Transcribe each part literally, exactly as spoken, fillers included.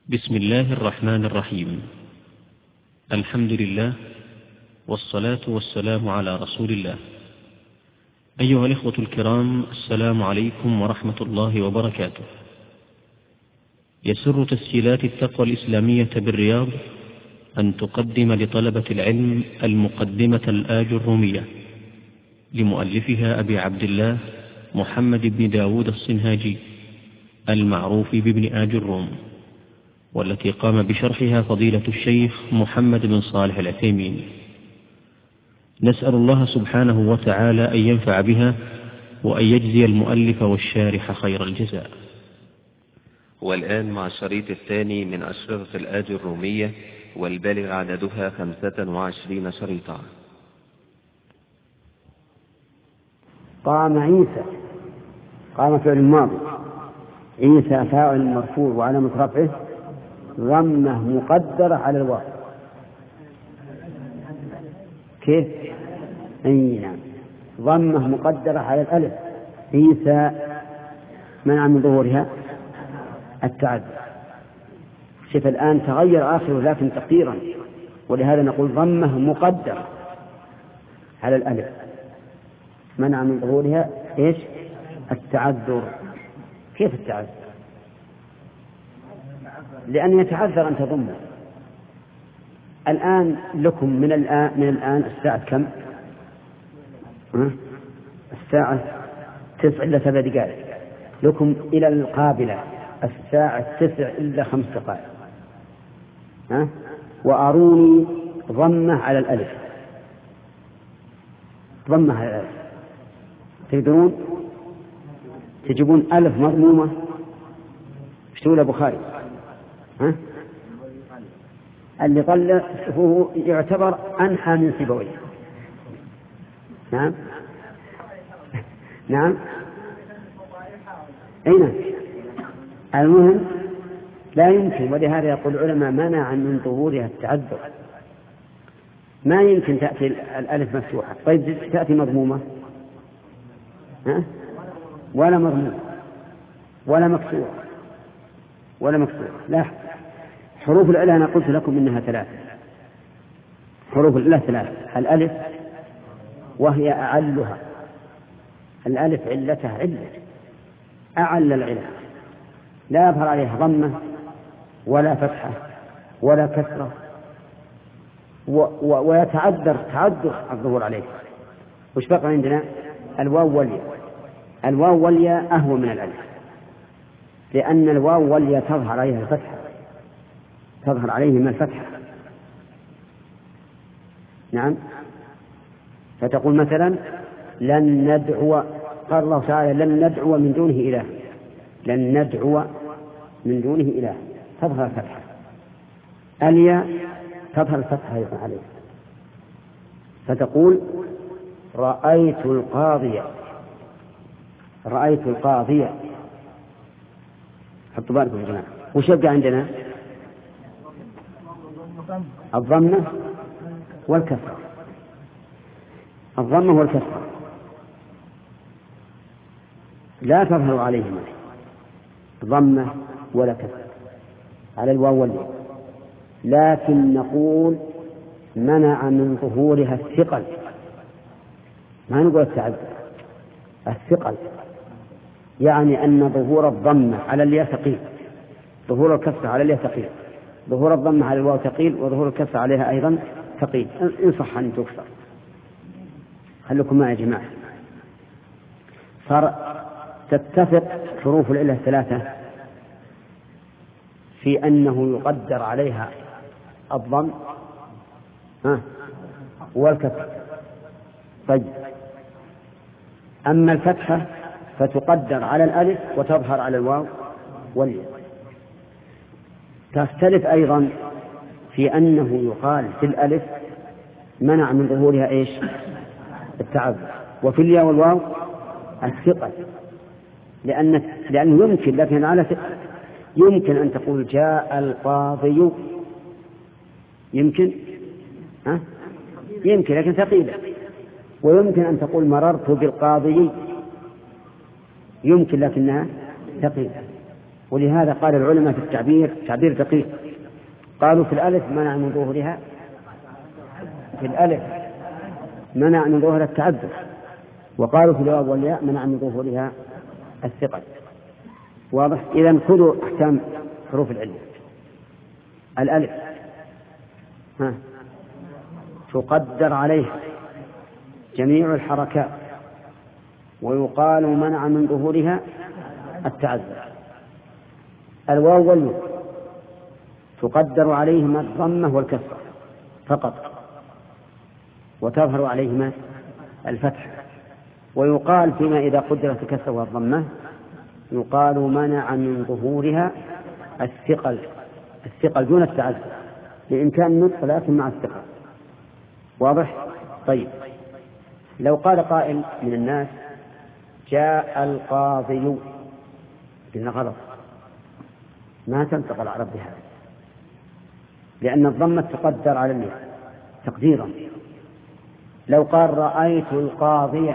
بسم الله الرحمن الرحيم. الحمد لله والصلاة والسلام على رسول الله. أيها الإخوة الكرام، السلام عليكم ورحمة الله وبركاته. يسر تسجيلات التقوى الإسلامية بالرياض أن تقدم لطلبة العلم المقدمة الآج الرومية لمؤلفها أبي عبد الله محمد بن داود الصنهاجي المعروف بابن آج الروم، والتي قام بشرحها فضيلة الشيخ محمد بن صالح العثيمين. نسأل الله سبحانه وتعالى أن ينفع بها وأن يجزي المؤلف والشارح خير الجزاء. والآن مع الشريط الثاني من أشرطة الآج الرومية، والبالغ عددها خمسة وعشرين شريطا. قام عيسى، قام فعل الماضي، عيسى فاعل مرفوع وعلامة رفعه ضمه مقدرة على الواو. كيف؟ أي نعم، ضمه مقدرة على الألف. عيسى منع من ظهورها التعدد. شوف الآن تغير آخره لكن تقديرا، ولهذا نقول ضمه مقدرة على الألف، منع من ظهورها إيش؟ التعذر. كيف التعذر؟ لأن يتعذر أن تضمه. الآن لكم من الآن من الآن الساعة كم؟ الساعة تسع إلا سبع دقائق. لكم إلى القابلة الساعة تسع إلا خمس دقائق. ها؟ وأروني ضمة على الألف، ضمة على الألف. تقدرون تجيبون ألف مضمومة؟ ايش تقول أبو خالد؟ ها؟ اللي طلع هو يعتبر أنحى من سيبويه. نعم نعم أين المهم لا يمكن، ولهذا يقول العلماء منع من ظهورها التعذر. ما يمكن تأتي الألف مفتوحة. طيب تأتي مضمومة؟ ها؟ ولا مضمومة ولا مكسورة ولا مكسورة. لا، حروف العلة أنا قلت لكم إنها ثلاثة. حروف العلة ثلاثة. الألف وهي أعلها، الألف علتها علة، أعل العلة، لا يظهر عليها ضمة ولا فتحة ولا كسرة، و و ويتعذر تعذر الظهور عليه. وش بقى عندنا؟ الواو والياء. الواو والياء أهون من الألف، لأن الواو والياء تظهر عليها الفتحة، تظهر عليهما الفتحة. نعم. فتقول مثلا لن ندعو، قال الله تعالى لن ندعو من دونه إله، لن ندعو من دونه إله، تظهر الفتحة. الياء تظهر الفتحة أيضا عليه. فتقول رأيت القاضية، رأيت القاضية. حطوا بالكم يا جماعة. وش يبقى عندنا؟ الضمة والكسرة. الضمة والكسرة لا تظهر عليهما ضمة ولا كسرة على الواو والياء، لكن نقول منع من ظهورها الثقل. ما نقول التعذر، الثقل، يعني أن ظهور الضمة على الياء ثقيل، ظهور الكسرة على الياء ثقيل، ظهور الضمة على الواو ثقيل، وظهور الكسرة عليها أيضا ثقيل، إن صح أن تكسر. خلوكم معي يا جماعة. صار تتفق حروف العلة الثلاثة في أنه يقدر عليها الضم والكسر. طيب، أما الفتحة فتقدر على الألف وتظهر على الواو والياء. تختلف أيضا في أنه يقال في الألف منع من ظهورها إيش؟ التعذر، وفي الياء والواو الثقل، لأن لأنه يمكن، لكن على ثقل. يمكن أن تقول جاء القاضي، يمكن ها؟ يمكن لكن ثقيلة. ويمكن أن تقول مررت بالقاضي، يمكن لكنها ثقيلة. ولهذا قال العلماء في التعبير تعبير دقيق، قالوا في الألف منع من ظهورها في الألف منع من ظهورها التعذر، وقالوا في الواو والياء منع من ظهورها الثقل. واضح؟ إذن خذوا أحكام حروف العلة. الألف ها تقدر عليه جميع الحركات ويقال منع من ظهورها التعذر. الواو والياء تقدر عليهما الضمة والكسرة فقط وتظهر عليهما الفتح، ويقال فيما إذا قدرت الكسرة والضمة يقال منع من ظهورها الثقل، الثقل دون التعذر لإمكان النطق لكن مع الثقل. واضح؟ طيب، لو قال قائل من الناس جاء القاضي، قلنا غلط، ما تنطق العرب بهذا لأن الضمة تقدر على الياء تقديرا. لو قال رأيت القاضي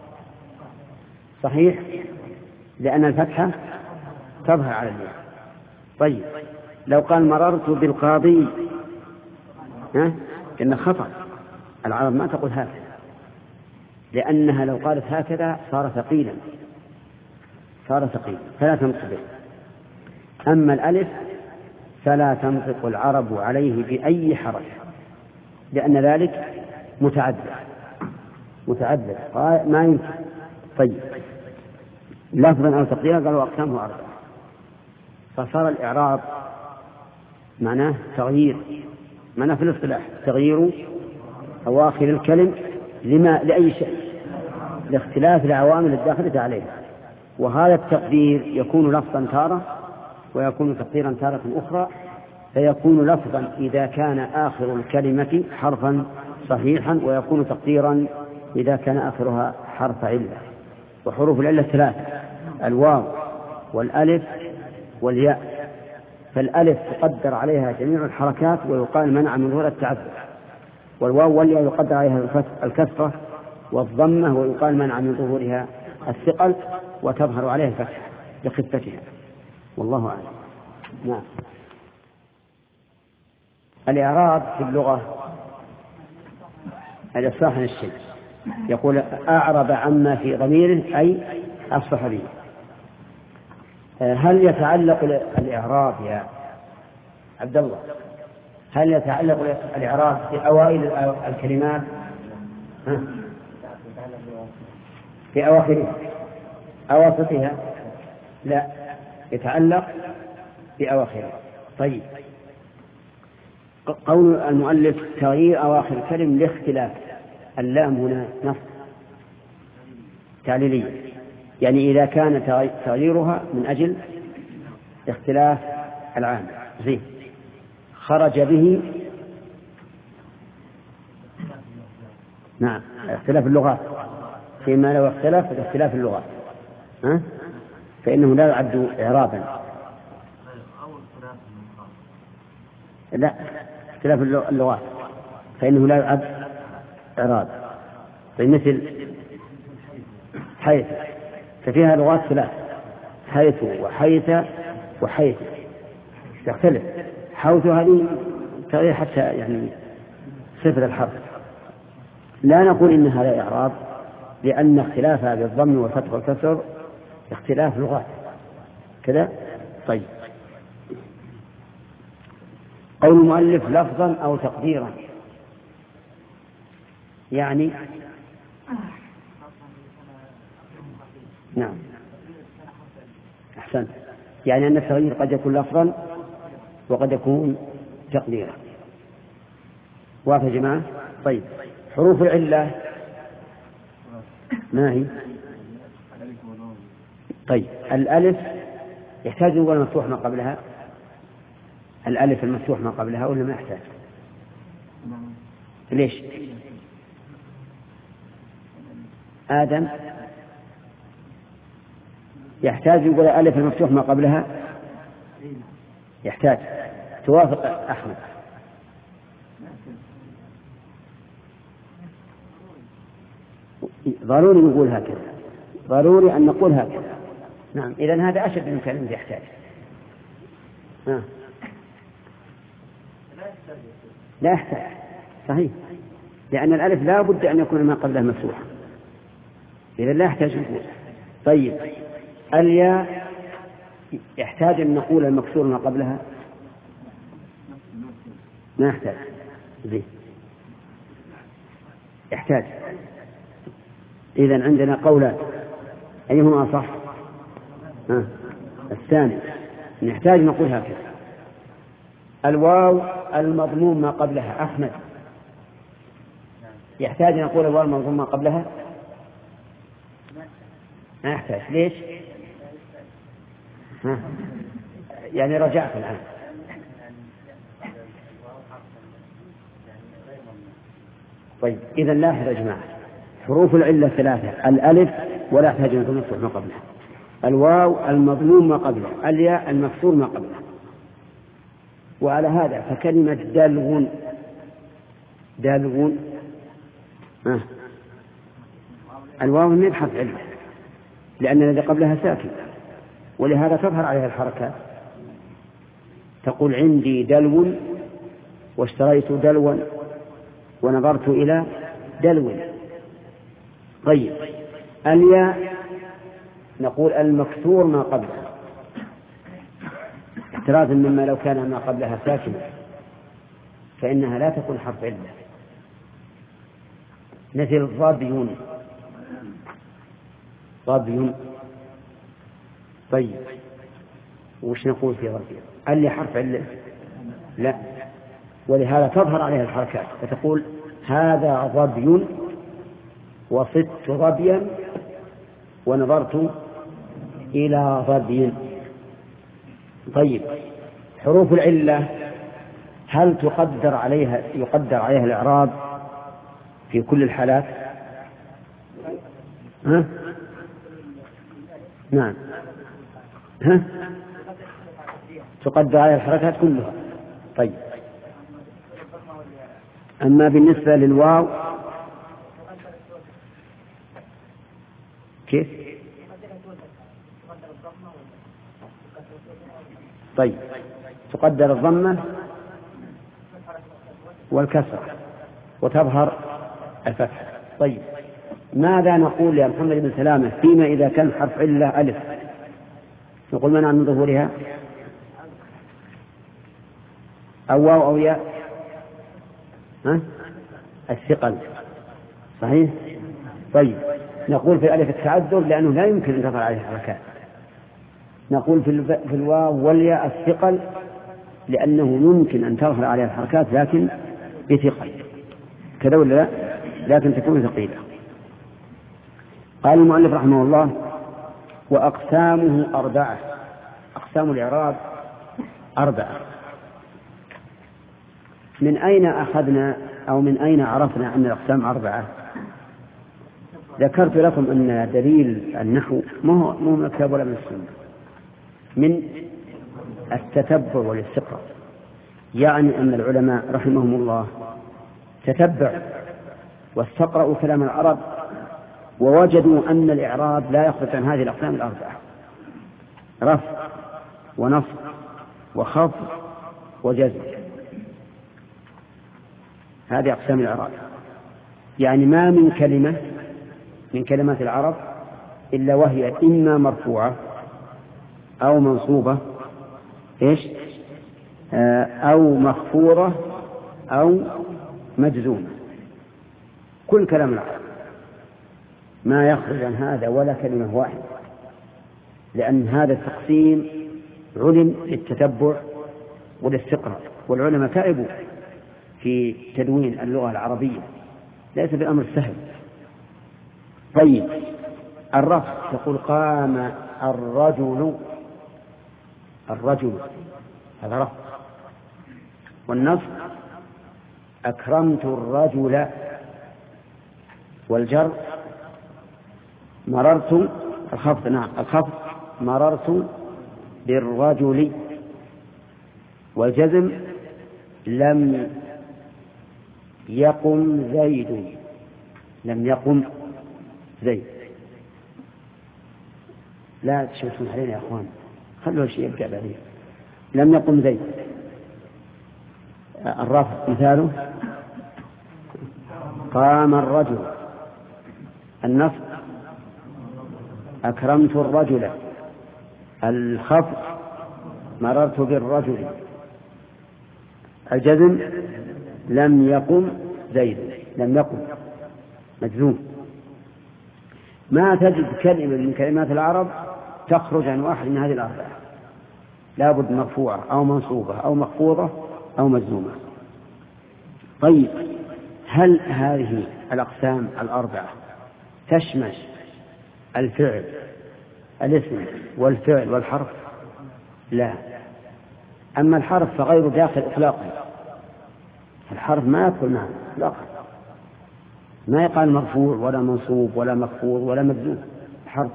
صحيح لأن الفتحة تظهر على الياء. طيب، لو قال مررت بالقاضي ها إن خطأ، العرب ما تقول هكذا لأنها لو قالت هكذا صار ثقيلا صار ثقيلا فلا تنطق به. أما الألف فلا تنطق العرب عليه بأي حرف لأن ذلك متعذر متعذر ما يمكن. طيب، لفظا أو تقديرا قالوا أقسامه أربعة، فصار الإعراب معناه تغيير، معناه في الاصطلاح تغيير أواخر الكلم لما لأي شيء لاختلاف العوامل الداخلة عليها، وهذا التقدير يكون لفظا تارة ويكون تقديرا تارة أخرى، فيكون لفظا إذا كان آخر الكلمة حرفا صحيحا، ويكون تقديرا إذا كان آخرها حرف علة. وحروف العلة ثلاثة: الواو والألف والياء. فالألف تقدر عليها جميع الحركات ويقال منع من ظهور التعذر، والواو والياء يقدر عليها الكسرة والضمة ويقال منع من ظهورها الثقل وتظهر عليها الفتحة لخفتها. والله أعلم. نعم. الإعراب في اللغة الإصلاح عن الشيء، يقول أعرب عما في ضميره أي أصلح به. هل يتعلق الإعراب يا عبد الله هل يتعلق الإعراب في أوائل الكلمات في أواخرها أواسطها؟ لا، يتعلق في أواخرها. طيب، قول المؤلف تغيير أواخر الكلم لاختلاف، اللام هنا نص تعليلية، يعني إذا كان تغييرها من أجل اختلاف العامل زي خرج به، نعم اختلاف اللغات، فيما لو اختلف اختلاف اللغات ها؟ فإنه لا يعد إعرابا. لا، اختلاف اللغات فإنه لا يعد إعراب. مثل حيث، ففيها لغات ثلاث: حيث وحيث وحيث، تختلف. حوث هذه تغير حتى يعني صفر الحرف. لا نقول إن هذا إعراب لأن اختلافها بالضم والفتح والكسر اختلاف لغات كذا. طيب، قول المؤلف لفظا أو تقديرا، يعني نعم أحسنت، يعني أن التغيير قد يكون لفظا وقد يكون تقديرا. واضح يا جماعة؟ طيب، حروف العلة ما هي؟ طيب، الألف يحتاج نقول مفتوح ما قبلها، الألف المفتوح ما قبلها ولا ما يحتاج؟ ليش؟ آدم يحتاج يقول الألف المفتوح ما قبلها، يحتاج. توافق أحمد؟ ضروري نقول هكذا، ضروري أن نقول هكذا. نعم، إذن هذا أشد من كلمة يحتاج. آه. لا يحتاج صحيح، لأن الألف لا بد أن يكون ما قبلها مفتوحا، إذا لا يحتاج نقول. طيب الياء يحتاج أن نقول المكسور ما قبلها؟ ما يحتاج. زين يحتاج. إذن عندنا قولان، أيهما أصح؟ آه. الثاني نحتاج نقول هكذا: الواو المضموم ما قبلها. أحمد يحتاج نقول الواو المضموم ما قبلها؟ ما يحتاج. ليش؟ ها. يعني رجعت الآن. طيب إذا لاحظ يا جماعة، حروف العلة ثلاثة: الألف ولا يحتاج أن تمسح ما قبلها، الواو المضموم ما قبلها، الياء المكسور ما قبلها. وعلى هذا فكلمة دلو دلو آه. الواو من يبحث علة، لأن الذي قبلها ساكن، ولهذا تظهر عليها الحركات. تقول عندي دلو واشتريت دلوا ونظرت إلى دلو. طيب الياء نقول المكسور ما قبلها، احترازا مما لو كان ما قبلها ساكنا فإنها لا تكون حرف علة، مثل ظبي ظبي. طيب وش نقول في ظبي؟ اللي حرف علة؟ لا، ولهذا تظهر عليها الحركات، فتقول هذا ظبي وصدت ظبيا ونظرت إلى ظبي. طيب حروف العلة هل تقدر عليها يقدر عليها الإعراب في كل الحالات؟ ها؟ نعم. ها؟ تقدر عليها الحركات كلها. طيب أما بالنسبة للواو كيف؟ طيب تقدر الضمة والكسرة وتظهر الفتحة. طيب ماذا نقول يا محمد بن سلامة فيما إذا كان حرف علة ألف؟ نقول منع من ظهورها أو واو أو ياء؟ ها؟ الثقل صحيح. طيب نقول في الألف التعذر لأنه لا يمكن أن تظهر عليه حركات. نقول في الواو والياء الثقل لأنه يمكن أن تظهر عليها الحركات لكن بثقل، كذا ولا لا؟ لكن تكون ثقيلة. قال المؤلف رحمه الله: وأقسامه أربعة. أقسام الإعراب أربعة. من أين أخذنا أو من أين عرفنا أن الأقسام أربعة؟ ذكرت لكم أن دليل النحو مو مو من الكتاب ولا من السنة، من التتبع والاستقراء. يعني أن العلماء رحمهم الله تتبعوا واستقرأوا كلام العرب ووجدوا أن الإعراب لا يخرج عن هذه الأقسام الأربعة: رفع ونصب وخفض وجزم. هذه أقسام الإعراب. يعني ما من كلمة من كلمات العرب إلا وهي إما مرفوعة أو منصوبة إيش أو مخفورة أو مجزومة. كل كلام العرب ما يخرج عن هذا ولا كلمة واحدة، لأن هذا التقسيم علم للتتبع والاستقراء، والعلماء تعبوا في تدوين اللغة العربية، ليس بالأمر السهل. طيب الرفع تقول قام الرجل، الرجل هذا رفع. والنصب أكرمت الرجل. والجر مررت، الخفض نعم الخفض مررت بالرجل. والجزم لم يقم زيد، لم يقم زيد. لا تشوفون علينا يا أخوان، خلوا الشيء يبقى بعدين. لم يقم زيد. الرفع مثاله قام الرجل. النصب أكرمت الرجل. الخفض مررت بالرجل. الجزم لم يقم زيد، لم يقم مجزوم. ما تجد كلمة من كلمات العرب تخرج عن واحد من هذه الأربعة، لا بد مرفوعة أو منصوبة أو مخفوضة أو مجزومة. طيب، هل هذه الأقسام الأربعة تشمل الفعل الاسم والفعل والحرف؟ لا. أما الحرف فغير داخل إطلاقا. الحرف ما يدخل معه إطلاقا، ما يقال مرفوع ولا منصوب ولا مخفوض ولا مجزوم. حرف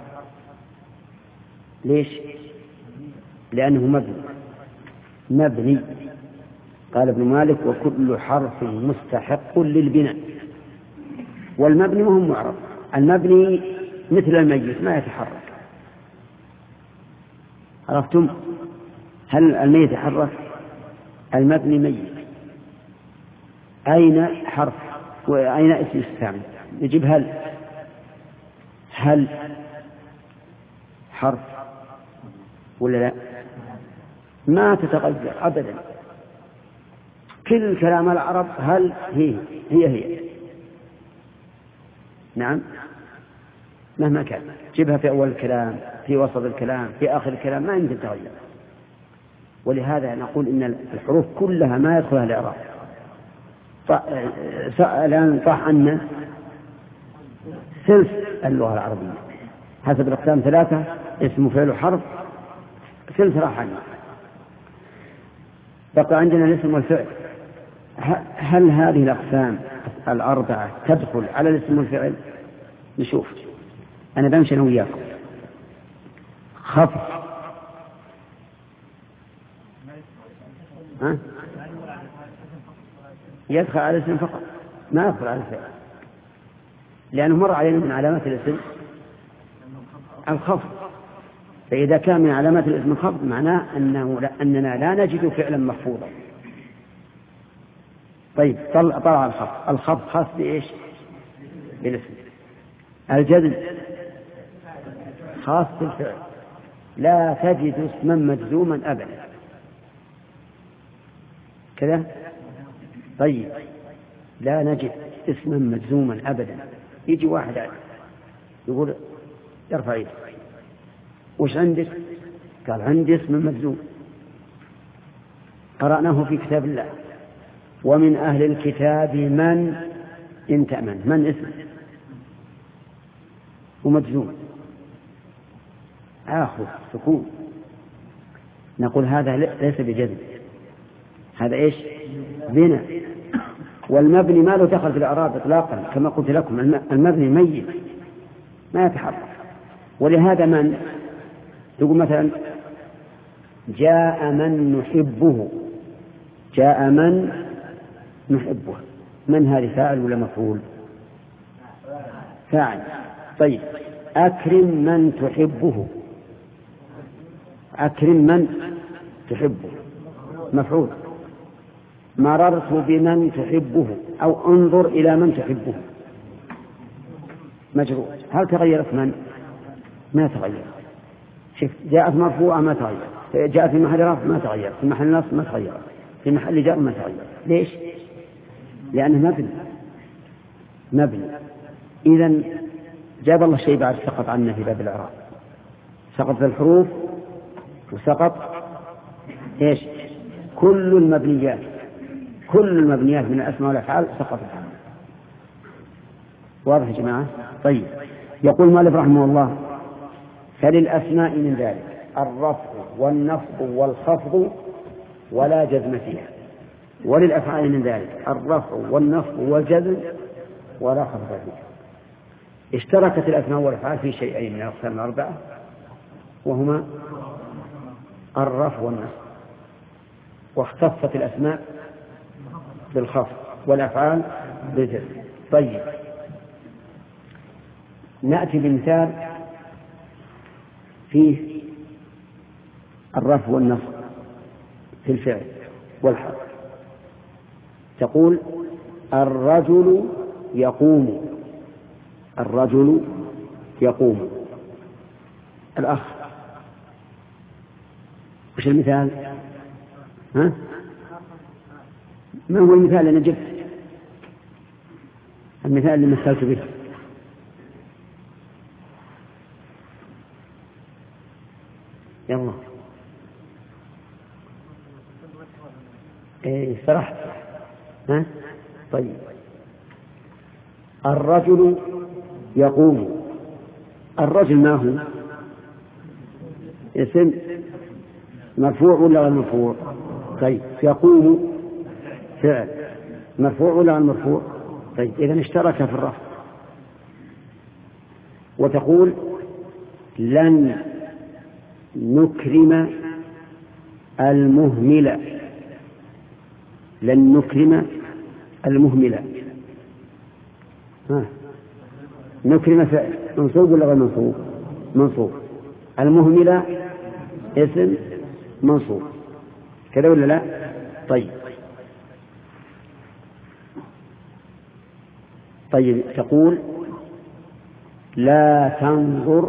ليش؟ لأنه مبني مبني قال ابن مالك وكل حرف مستحق للبناء. والمبني مهم معرف. المبني مثل الميت ما يتحرك. عرفتم؟ هل الميت يتحرك؟ المبني ميت. أين حرف وأين اسم استعمل؟ نجيب هل. هل حرف ولا لا؟ ما تتغير أبدا. كل كلام العرب هل هي هي هي. نعم، مهما كان جيبها في أول الكلام، في وسط الكلام، في آخر الكلام، ما يمكن تغير. ولهذا نقول إن الحروف كلها ما يدخلها الإعراب. الآن طاح عنا ثلث اللغة العربية حسب الأقسام ثلاثة: اسم فعل وحرف. ثلث راح عنا، بقى عندنا الاسم والفعل. هل هذه الأقسام الأربعة تدخل على الاسم والفعل؟ نشوف. أنا بمشي أنا وياكم. خفض ها؟ يدخل على الاسم فقط، ما يدخل على الفعل، لأنه مر علينا من علامات الاسم الخفض. فإذا كان من علامات الاسم الخفض معناه أنه أننا لا نجد فعلا مخفوضا. طيب، طلع الخفض. الخفض خاص بإيش؟ بالاسم. الجزم خاص بالفعل. لا تجد اسما مجزوما أبدا كذا. طيب، لا نجد اسما مجزوما أبدا. يجي واحد عادي يقول ارفع يدك، وش عندك؟ قال عندي اسم مجزوم. قرأناه في كتاب الله: ومن أهل الكتاب من إن تأمن. من اسم ومجزوم، آخر سكون. نقول هذا ليس بجزم، هذا إيش؟ بناء. والمبني ما له دخل في الإعراب إطلاقا. كما قلت لكم المبني ميت ما يتحرك. ولهذا من تقول مثلا جاء من نحبه. جاء من نحبه، من هذه؟ فاعل ولا مفعول؟ فاعل. طيب، أكرم من تحبه. أكرم من تحبه مفعول. مررت بمن تحبه أو انظر إلى من تحبه مجرور. هل تغيرت من؟ ما تغير. شوف، جاءت مرفوعة ما تغير، جاءت في محل رفع ما تغير، في محل نصب ما تغير، في محل جر ما تغير. ليش؟ لأنه مبني مبني. إذن جاب الله شيء بعد سقط عنا في باب الإعراب. سقط الحروف وسقط إيش؟ كل المبنيات. كل المبنيات من الأسماء والأفعال سقطت عنه. واضح يا جماعة؟ طيب، يقول مالك رحمه الله: فللأسماء من ذلك الرفع والنصب والخفض ولا جزم فيها، وللأفعال من ذلك الرفع والنصب والجزم ولا خفض فيها. اشتركت الأسماء والأفعال في شيئين من الأقسام الأربعة، وهما الرفع والنصب، واختصت الأسماء بالخفض والأفعال بالجزم. طيب، نأتي بمثال فيه الرفع والنصب. في الفعل والحرف. تقول الرجل يقوم، الرجل يقوم. الأخ وش المثال؟ ها؟ ما هو المثال اللي جبت؟ المثال اللي مثلت به. يلا. ايه فرحت. ها؟ طيب. الرجل يقوم. الرجل ما هو؟ اسم مرفوع ولا غير مرفوع؟ طيب يقوم فعل مرفوع ولا غير مرفوع؟ طيب إذن اشترك في الرفع. وتقول لن نكرم المهملة، لن نكرم المهملة. ها. نكرم فعل منصوب ولا غير منصوب؟ منصوب. المهملة اسم منصوب كذا ولا لا؟ طيب طيب تقول لا تنظر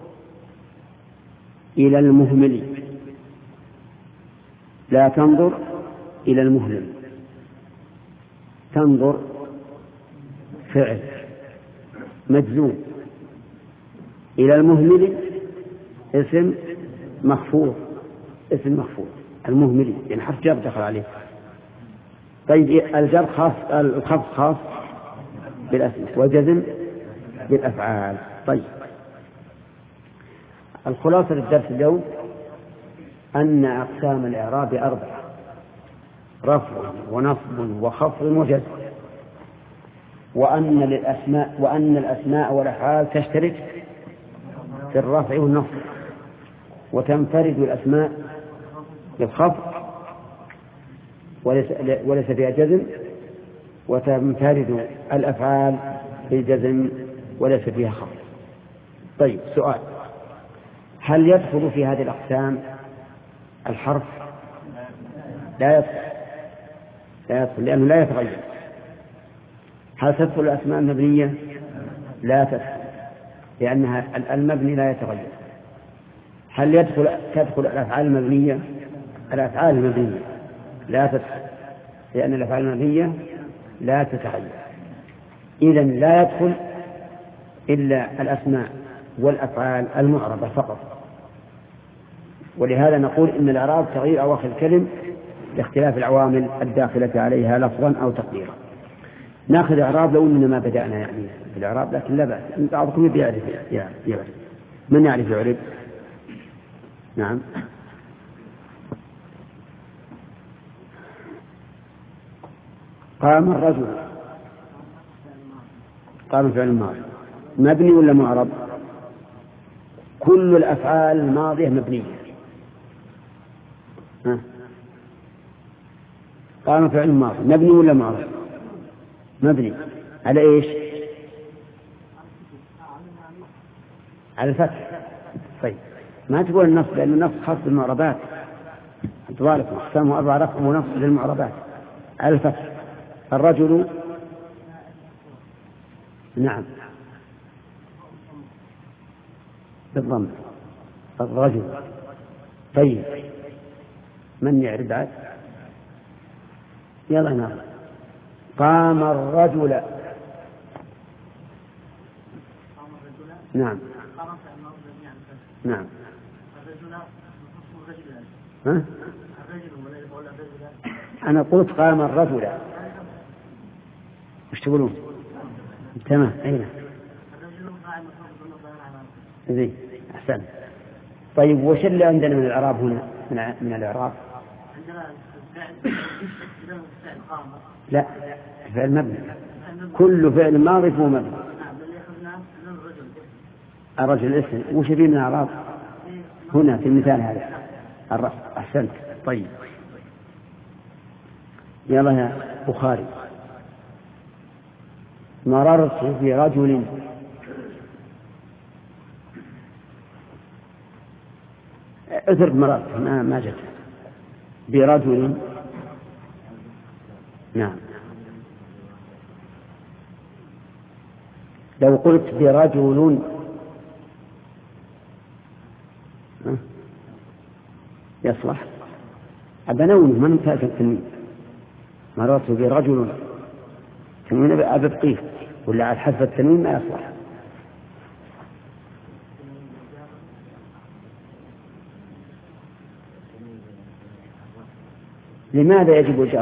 إلى المهمل، لا تنظر إلى المهمل. تنظر فعل مجزوم، إلى المهمل اسم مخفوض، اسم مخفوض المهمل يعني حرف جر دخل عليه. طيب الجر خاص، الخفض خاص بالأسماء والجزم بالأفعال. طيب الخلاصة للدرس اليوم أن أقسام الإعراب أربعة: رفع ونصب وخفض وجزم، وأن للأسماء وأن الأسماء والأفعال تشترك في الرفع والنصب، وتنفرد الأسماء بالخفض وليس, وليس فيها جزم، وتنفرد الأفعال بالجزم وليس فيها خفض. طيب سؤال: هل يدخل في هذه الأقسام الحرف؟ لا يدخل، لا يدخل لأنه لا يتغير. هل تدخل الأسماء المبنية؟ لا تدخل لأنها المبني لا يتغير. هل يدخل تدخل الأفعال المبنية؟ الأفعال المبنية لا تدخل لأن الأفعال المبنية لا تتغير. إذن لا يدخل إلا الأسماء والأفعال المعربة فقط. ولهذا نقول إن الإعراب تغيير أواخر الكلم لاختلاف العوامل الداخلة عليها لفظا أو تقديرا. ناخذ إعراب لو إننا ما بدأنا يعني في الإعراب، لكن لا بأس، بعضكم يعرف يعرف. من يعرف يعرف؟ نعم. قام الرجل. قام فعل الماضي مبني ولا معرب؟ كل الأفعال الماضية مبنية. ها. قام فعل الماضي مبني ولا معرب؟ مبني. على إيش؟ على الفتح. طيب ما تقول النص لأن النص خاص بالمعربات، ضارب أقسامه أربع: رفع ونصب للمعربات. على الفتح. الرجل نعم بالضم. الرجل. طيب من يعرف بعد؟ يلا نعم. قام الرجل. نعم نعم. ها؟ أنا قلت قام الرجل. وش تقولون؟ تمام. أين؟ زين أحسن. طيب وش اللي عندنا من الإعراب هنا؟ من من الإعراب؟ لا، فعل مبني. كل فعل ماضي هو مبني. الرجل اسم. وش فيه من الإعراب هنا في المثال هذا؟ الرفع. أحسنت. طيب يلا يا بخاري. مررت برجل. اذرب مررت ما ما جت. برجل. نعم. لو قلت برجل يصلح. أبنون من ممتاز التنوين مرات برجل تنوين أبقيه ولا على حذف التنوين ما يصلح. لماذا يجب الجر؟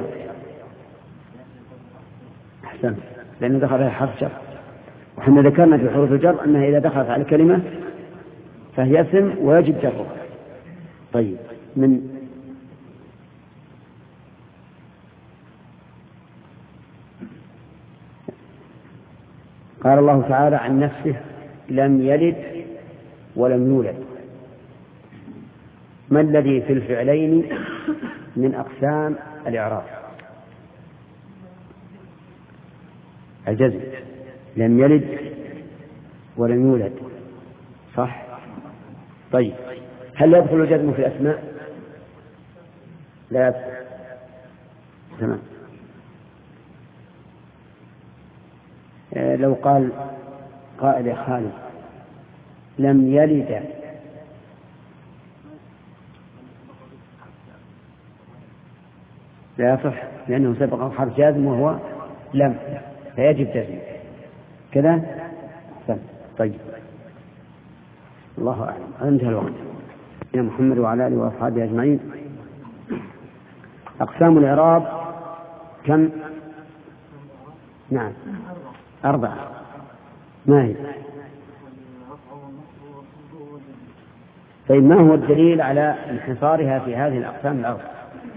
أحسن، لأنه دخل على حرف جر، وحنا ذكرنا في حروف الجر أنها إذا دخلت على كلمة فهي اسم ويجب جرها. طيب، من قال الله تعالى عن نفسه لم يلد ولم يولد. ما الذي في الفعلين من أقسام الإعراب؟ الجزم. لم يلد ولم يولد، صح؟ طيب، هل يدخل الجزم في الأسماء؟ لا يدخل. تمام. لو قال قائل يا خالد لم يلد لا يصح، لأنه سبق حرف جازم وهو لم، فيجب جزم كذا. طيب، الله أعلم. انتهى الوقت. يا محمد وعلى آله وأصحابه أجمعين. أقسام الإعراب كم؟ نعم، أربعة. ما هي؟ طيب، ما هو الدليل على انحصارها في هذه الأقسام الأربعة؟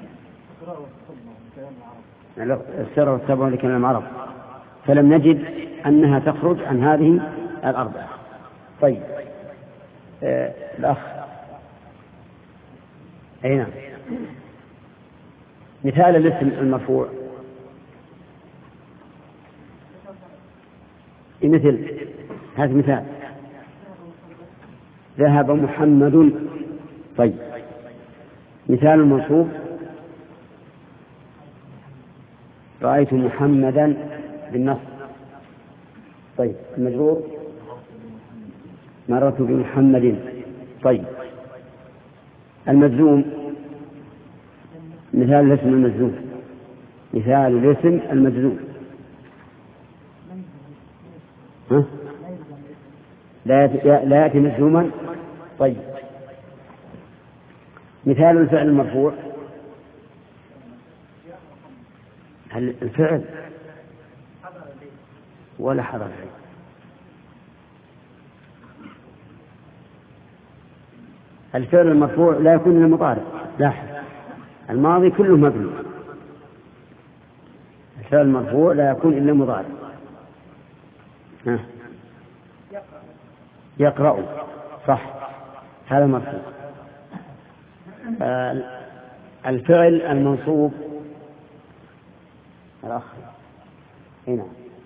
السر والتبع لكلام العرب، فلم نجد أنها تخرج عن هذه الأربعة. طيب، آه الأخ أي نعم، مثال الاسم المرفوع مثل هذا مثال ذهب محمد. طيب، مثال المنصوب رأيت محمدا بالنصب. طيب، المجرور مررت بمحمد. طيب، المجزوم مثال الاسم المجزوم مثال الاسم المجزوم ها؟ لا يأتي مجزوما. طيب، مثال الفعل المرفوع هل الفعل ولا حضر؟ الفعل المرفوع لا يكون إلا مضارع. لاحظ، الماضي كله مبني. الفعل المرفوع لا يكون إلا مضارع. ها. يقرأ، صح، هذا مرفوع. آه الفعل المنصوب الأخ هنا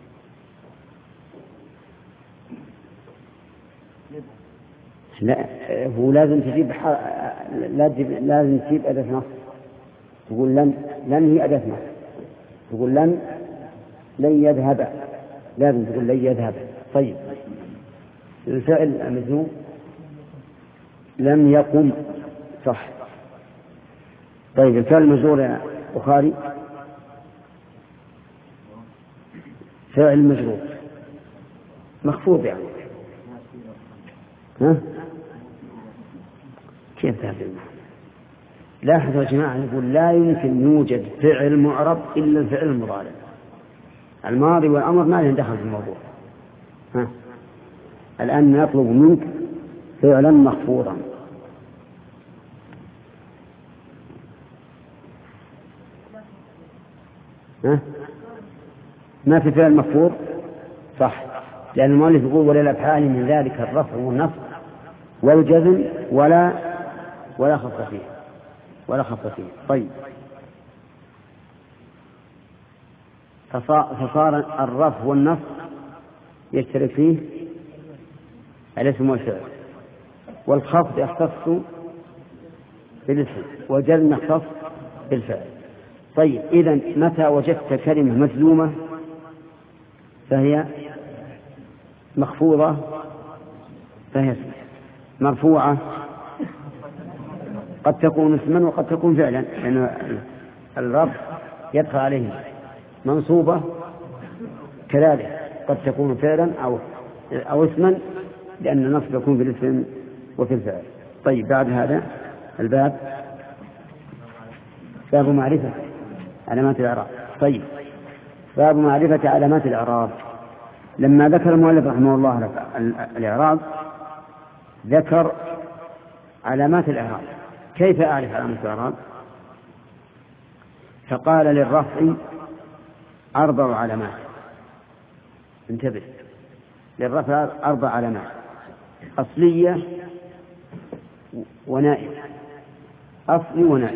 لا، هو لازم تجيب ح... لازم تجيب أداة نصب. تقول لن، لن هي أداة نصب. تقول لن لن يذهب، لازم تقول لن يذهب. طيب، الفعل المجزوم لم يقم، صح. طيب، الفعل المجرور يا بخاري فعل مجرور مخفوض يعني. ها؟ كيف هذا؟ لاحظوا يا جماعة، يقول لا يمكن يوجد فعل معرب إلا الفعل المضارع. الماضي والأمر ما لهم دخل في الموضوع. ها؟ الآن نطلب منك فعلا مخفوضا. ها؟ ما في فعل مخفوض، صح، لأن المؤلف يقول ولا الأفعال من ذلك الرفع والنصب والجزم ولا ولا خف فيه ولا خف فيه. طيب، فصار الرفع والنصب يشترك فيه الاسم والفعل، والخفض يختص بالاسم، والجزم يختص بالفعل. طيب إذن متى وجدت كلمة مجزومة فهي مخفوضة فهي اسم، مرفوعة قد تكون اسما وقد تكون فعلا لأن الرفع يدخل عليه، منصوبة كذلك قد تكون فعلا أو أو اسما لأن النصب يكون في الاسم وفي الفعل. طيب بعد هذا الباب باب معرفة علامات الإعراب. طيب باب معرفة علامات الإعراب. لما ذكر المؤلف رحمه الله الإعراب ذكر علامات الإعراب. كيف أعرف علامات الإعراب؟ فقال للرفع أربع علامات. انتبه، للرفع أربع علامات: أصلية ونائب، أصلي ونائب،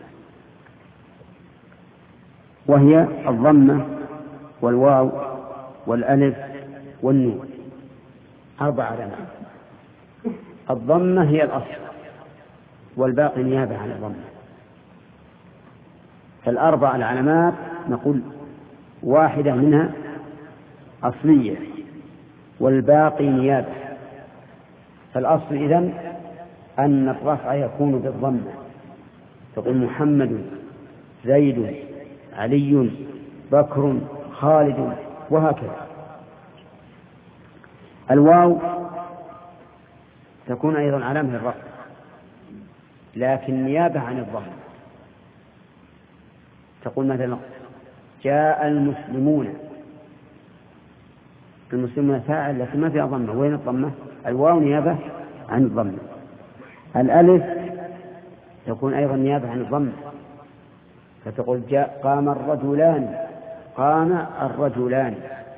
وهي الضمة والواو والألف والنون. أربع علامات. الضمة هي الأصل والباقي نيابة عن الضمة. فالأربع العلامات نقول واحدة منها أصلية والباقي نيابة. فالأصل إذن أن الرفع يكون بالضمة، تقول محمد، زيد، علي، بكر، خالد، وهكذا. الواو تكون أيضا علامة الرفع لكن نيابة عن الضمة. تقول مثلا جاء المسلمون، المسلمون فاعل لكن ما فيها ضمة. وين الضمة؟ الواو نيابة عن الضمة. الألف تكون أيضا نيابة عن الضمة، فتقول جاء قام الرجلان، قام الرجلان.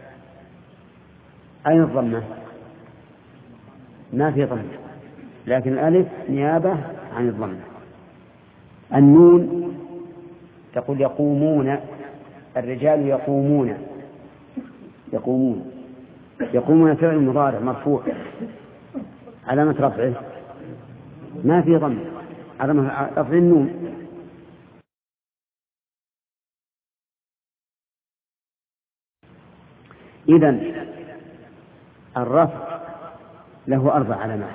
أين الضمة؟ ما في ضمة، لكن الألف نيابة عن الضمة. النون تقول يقومون، الرجال يقومون، يقومون يقومون فعل مضارع مرفوع، علامة رفعه ما في ضمة، علامة رفع النون. إذن الرفع له أربع علامات: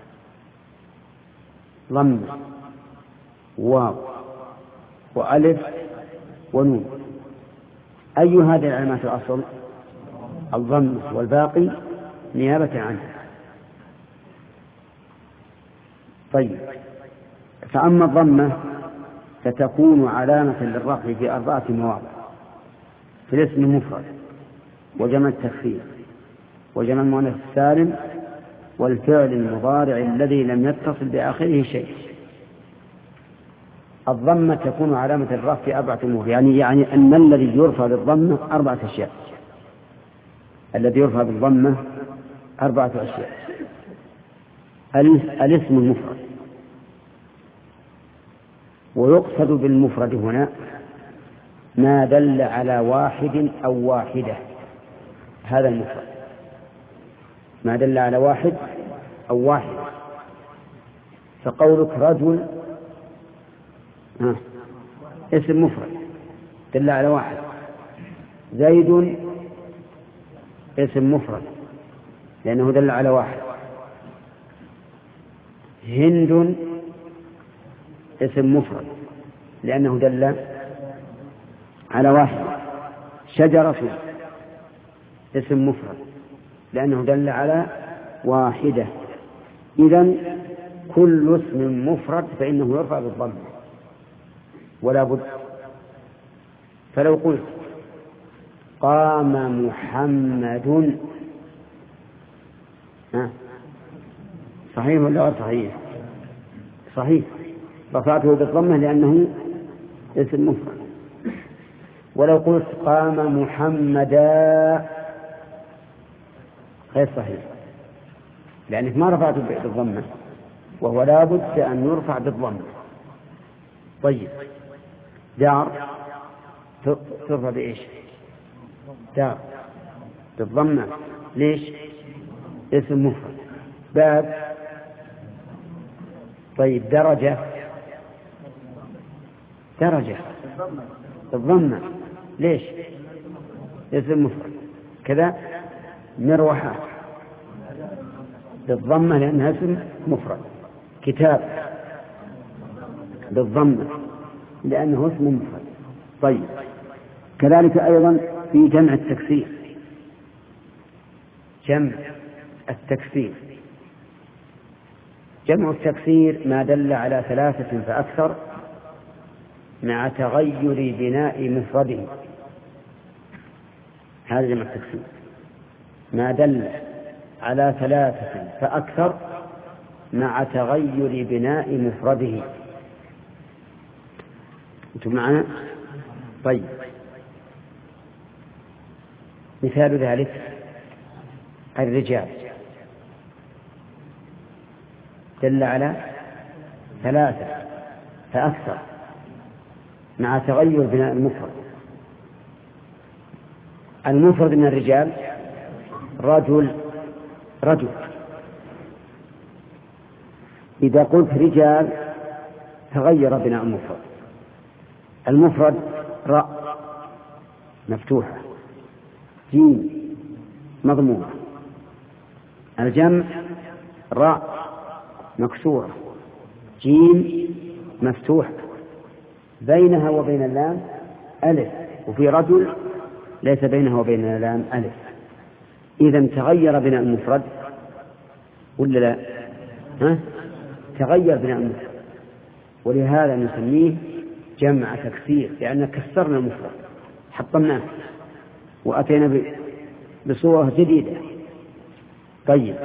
ضم، واو، وألف، ونون. أي هذه العلامات الأصل؟ الضم والباقي نيابة عنه. طيب، فأما الضمة فتكون علامة للرفع في أربعة مواضع: في الاسم المفرد، وجمع التكسير، وجمع المؤنث السالم، والفعل المضارع الذي لم يتصل بآخره شيء. الضمة تكون علامة الرفع في أربعة أمور، يعني يعني أن الذي يرفع بالضمة أربعة أشياء. الذي يرفع بالضمة أربعة أشياء: الاسم المفرد، ويقصد بالمفرد هنا ما دل على واحد أو واحدة، هذا المفرد ما دل على واحد أو واحدة. فقولك رجل ها اسم مفرد دل على واحد، زيد اسم مفرد لأنه دل على واحد، هند اسم مفرد لأنه دل على واحد، شجرة اسم مفرد لأنه دل على واحدة. إذن كل اسم مفرد فإنه يرفع بالضم ولا بد. فلو قلت قام محمد، ها صحيح ولا غير صحيح؟ صحيح، رفعته بالضمة لأنه اسم مفرد. ولو قلت قام محمدا غير صحيح، لأنك ما رفعته بالضمة، وهو لا بد أن يرفع بالضمة. طيب، دار ترفع بإيش؟ دار بالضمة، ليش؟ اسم مفرد. باب. طيب، درجة درجة الضمة. ليش؟ اسم مفرد كذا. مروحة بالضمة لأنها اسم مفرد. كتاب بالضمة لأنه اسم مفرد. طيب كذلك أيضا في جمع التكسير. جمع التكسير جمع التكسير ما دل على ثلاثة فأكثر مع تغير بناء مفرده. هذا جمع التكسير ما دل على ثلاثة فأكثر مع تغير بناء مفرده. أنتم معنا؟ طيب مثال ذلك الرجال دل على ثلاثة فأكثر مع تغير بناء المفرد. المفرد من الرجال رجل رجل. إذا قلت رجال تغير بناء المفرد. المفرد راء مفتوحة جيم مضمومة. الجمع راء مكسورة جيم مفتوحة بينها وبين اللام ألف، وفي رجل ليس بينها وبين اللام ألف. إذا تغير بناء المفرد ولا لا؟ ها؟ تغير بناء المفرد، ولهذا نسميه جمع تكسير لأن كسرنا المفرد حطمناه وأتينا بصورة جديدة. طيب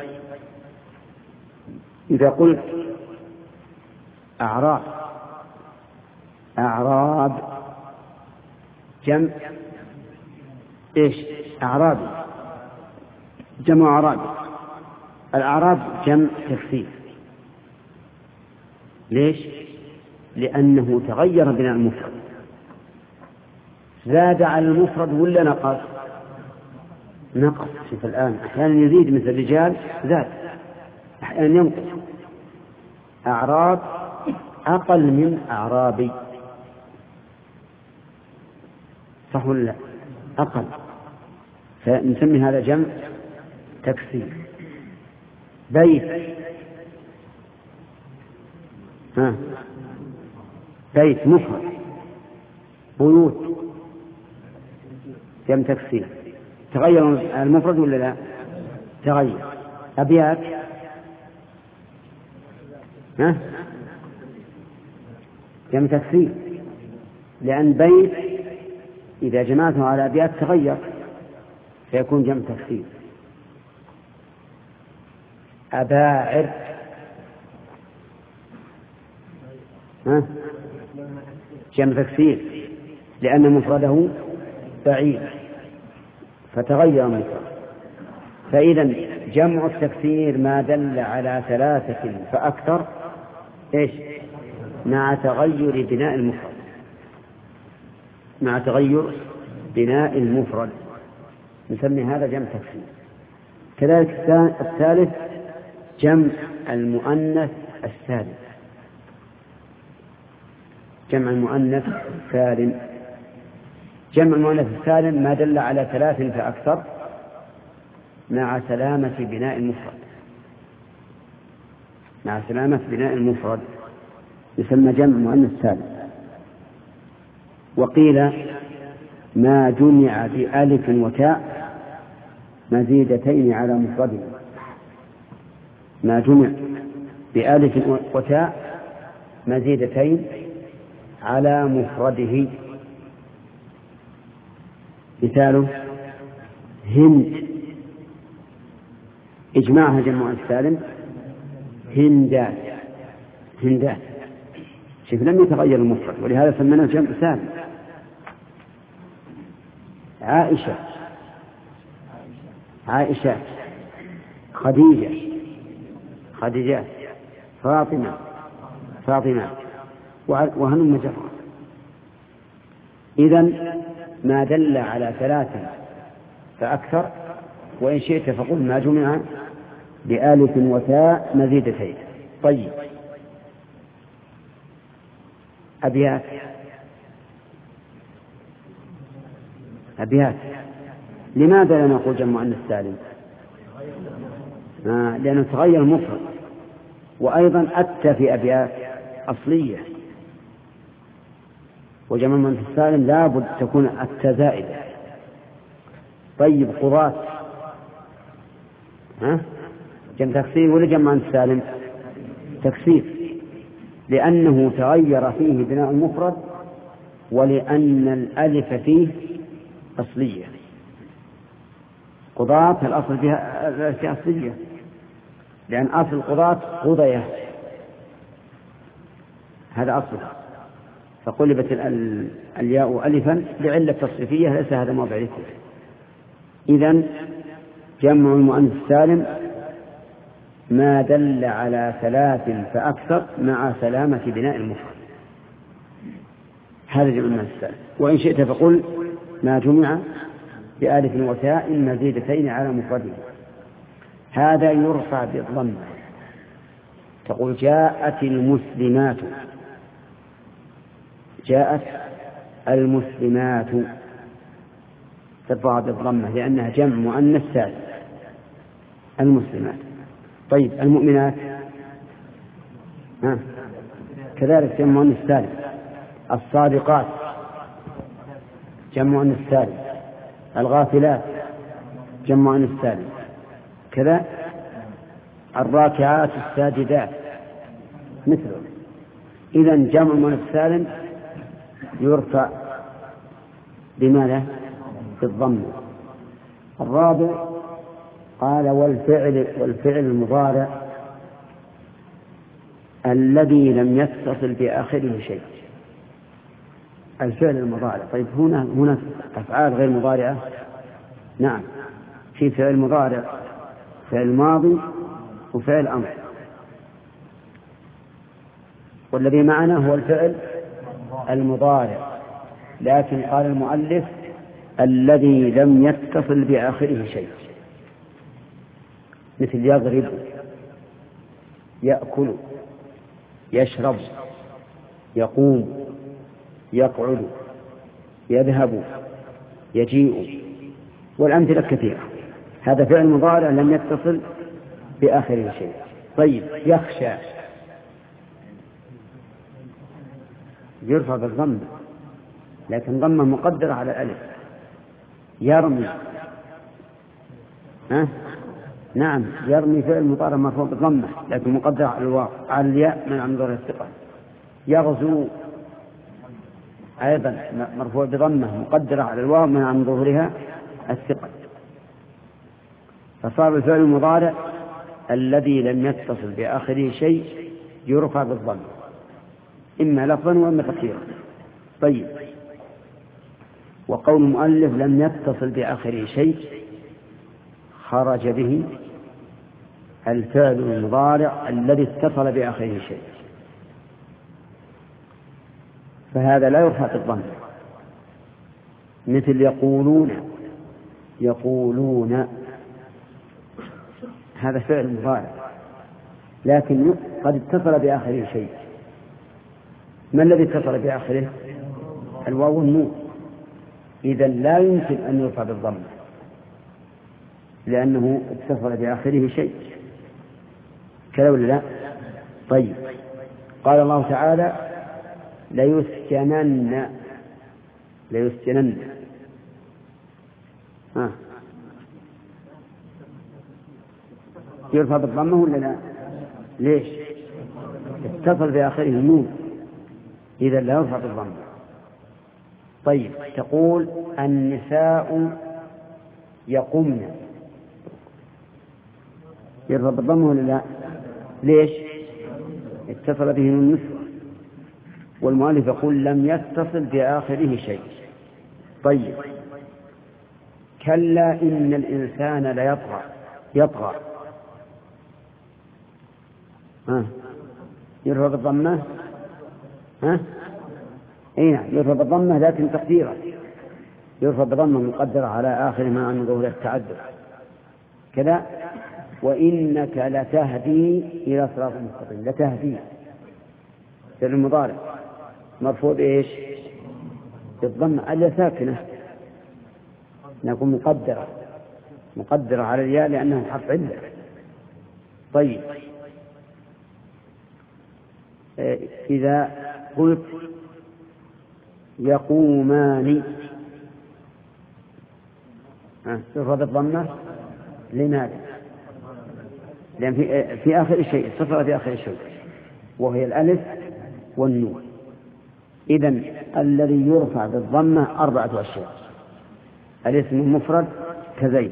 إذا قلت أعراب أعراب جمع إيش؟ أعرابي جمع أعرابي. الأعراب جمع تكسير. ليش؟ لأنه تغير بناء المفرد. زاد على المفرد ولا نقص؟ نقص. شوف الآن أحيانا يزيد مثل الرجال زاد، أحيانا ينقص. أعراب أقل من أعرابي، صح ولا لا؟ أقل، فنسمي هذا جمع تكسير. بيت ها بيت مفرد. بيوت جمع تكسير. تغير المفرد ولا لا؟ تغير. أبيات ها جمع تكسير لأن بيت إذا جمعته على أبيات تغير فيكون جمع تكسير. أباعر ها جمع تكسير لأن مفرده بعيد فتغير المفرد. فإذا جمع التكسير ما دل على ثلاثة فأكثر إيش؟ مع تغير بناء المفرد مع تغير بناء المفرد نسمي هذا جمع تكسير. كذلك الثالث جمع المؤنث السالم. جمع المؤنث السالم جمع المؤنث السالم ما دل على ثلاث فأكثر مع سلامة بناء المفرد مع سلامة بناء المفرد يسمى جمع مؤنث سالم. وقيل ما جمع بألف وتاء مزيدتين على مفرده. ما جمع بألف وتاء مزيدتين على مفرده. مثاله هند إجماعها جمع السالم هندات هندات. شوف لم يتغير المفرد ولهذا سميناه جمع سالم. عائشة عائشات. خديجة خديجات. فاطمة فاطمات وهن مجرد. إذن ما دل على ثلاثة فأكثر وإن شئت فقل ما جمع بآلف وتاء مزيدتين. طيب أبيات أبيات. لماذا لا نقول جمع مؤنث سالم؟ آه لأنه تغير مفرد، وأيضا أتى في أبيات أصلية، وجمع مؤنث سالم لا بد تكون أتى زائدة. طيب قضاة ها جمع تكسير ولا جمع مؤنث سالم؟ تكسير، لأنه تغير فيه بناء المفرد، ولأن الألف فيه أصلية. قضاة الأصل فيها أصلية، لأن أصل القضاة قضية، هذا أصلها، فقلبت الياء ألفا لعلة تصريفية، ليس هذا موضع ذكر. إذن جمع المؤنث السالم ما دل على ثلاث فأكثر مع سلامة بناء المفرد، هذا جمع المؤنث السالم. وإن شئت فقل ما جمع بألف وتاء مزيدتين على مفرده. هذا يرفع بالضم، تقول جاءت المسلمات، جاءت المسلمات، ترفع بالضمة لأنها جمع مؤنث سالم المسلمات. طيب المؤمنات ها كذلك جمع مؤنث سالم. الصادقات جمع مؤنث سالم. الغافلات جمع مؤنث سالم كذا. الراكعات الساجدات مثله. إذن جمع مؤنث سالم يرفع بماذا؟ بالضم. الرابع قال والفعل والفعل المضارع الذي لم يتصل بآخره شيء. الفعل المضارع، طيب هنا هنا أفعال غير مضارعة؟ نعم، في فعل مضارع، فعل ماضي وفعل أمر، والذي معنا هو الفعل المضارع، لكن قال المؤلف الذي لم يتصل بآخره شيء، مثل يضرب، يأكل، يشرب، يقوم، يقعد، يذهب، يجيء، والأمثلة كثيرة. هذا فعل مضارع لم يتصل بآخره شيء. طيب يخشى يرفع بالضمة، لكن ضمة مقدرة على الألف. يرمي ها؟ نعم، يرمي فعل مضارع مرفوع بالضمة لكن مقدر على الواو على الياء من عن ظهر الثقل. يغزو أيضا مرفوع بضمة مقدرة على الواو من عن ظهورها الثقل. فصار الفعل المضارع الذي لم يتصل بآخره شيء يرفع بالضمة إما لفظا وإما تقديرا. طيب وقول المؤلف لم يتصل بآخره شيء خرج به الفعل المضارع الذي اتصل بآخره شيء، فهذا لا يرفع بالضمة. مثل يقولون، يقولون هذا فعل مضارع لكن قد اتصل بآخره شيء. ما الذي اتصل بآخره؟ الواو والنون، إذا لا يمكن أن يرفع بالضمة لأنه اتصل بآخره شيء، كذا ولا لا؟ طيب قال الله تعالى ليسكنن، ليسكنن ها يرفع بالضمة ولا لا؟ ليش؟ اتصل بآخره النون، إذا لا يرفع بالضمة. طيب تقول النساء يقمن، يرفع بالضمة ولا لا؟ ليش؟ اتصل به النسوة، والمؤلف يقول لم يتصل بآخره شيء. طيب كلا إن الإنسان ليطغى، يطغى ها يرفع بالضمة ها اي يرفع بالضمة لكن تقديرا يرفع بالضمة مقدرة على آخر ما عن ظهور التعدد كذا. وإنك لتهدي إلى صراط مستقيم، لتهدي فعل المضارع مرفوع بإيش؟ بالضمة على ساكنة نقول مقدرة مقدرة على الياء لأنه حرف علة. طيب إذا قلت يقومان صفة بالضمة لماذا؟ لأن في, في آخر شيء صفة في آخر شيء وهي الألف والنون. إذن الذي يرفع بالضمة أربعة أشياء: الاسم المفرد كزيد،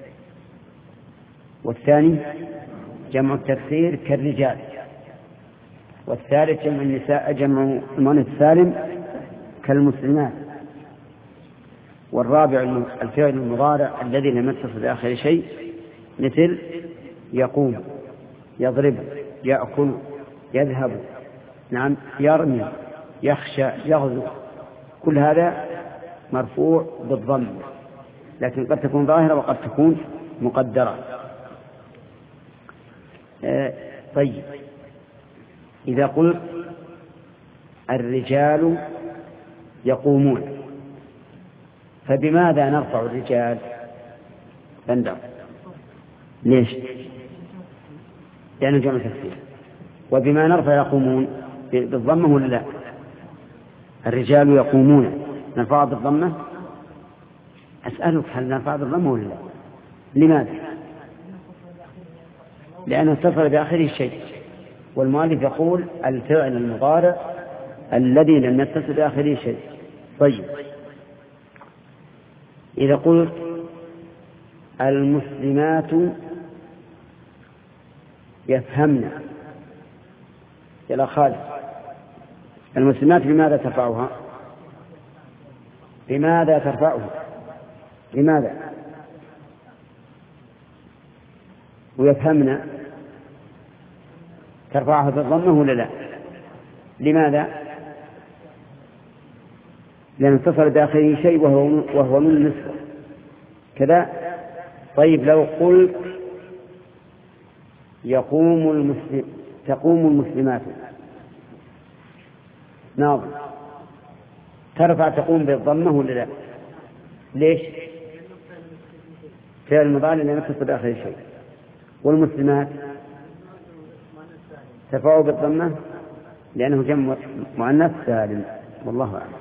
والثاني جمع التكسير كالرجال، والثالث جمع النساء جمع المؤنث السالم كالمسلمات، والرابع الفعل المضارع الذي لم يتصل بآخر شيء مثل يقوم، يضرب، يأكل، يذهب، نعم، يرمي، يخشى، يغزو. كل هذا مرفوع بالضم، لكن قد تكون ظاهرة وقد تكون مقدرة. آه طيب إذا قلت الرجال يقومون فبماذا نرفع الرجال؟ بندر ليش؟ لأنه جمع تكسير. وبما نرفع يقومون بالضمة ولا لا؟ الرجال يقومون نرفع بالضمة. أسألك هل نرفع بالضمة ولا لا؟ لماذا؟ لأنه اتصل بآخره شيء، والمؤلف يقول الفعل المضارع الذي لم يتصل بآخره شيء. طيب إذا قلت المسلمات يفهمن إلى خالد، المسلمات بماذا ترفعها؟ بماذا ترفعها؟ لماذا؟ ويفهمن ترفعها بالضمة ولا لا؟ لماذا؟ لأن اتصل بآخره شيء وهو وهو من النسبة كذا. طيب لو قلت يقوم المسلم تقوم المسلمات ناظر، ترفع تقوم بالضمة ولا لا؟ ليش؟ فعل المضارع لم يتصل بآخره شيء. والمسلمات ترفع بالضمة لأنه جمع مؤنث سالم. والله أعلم.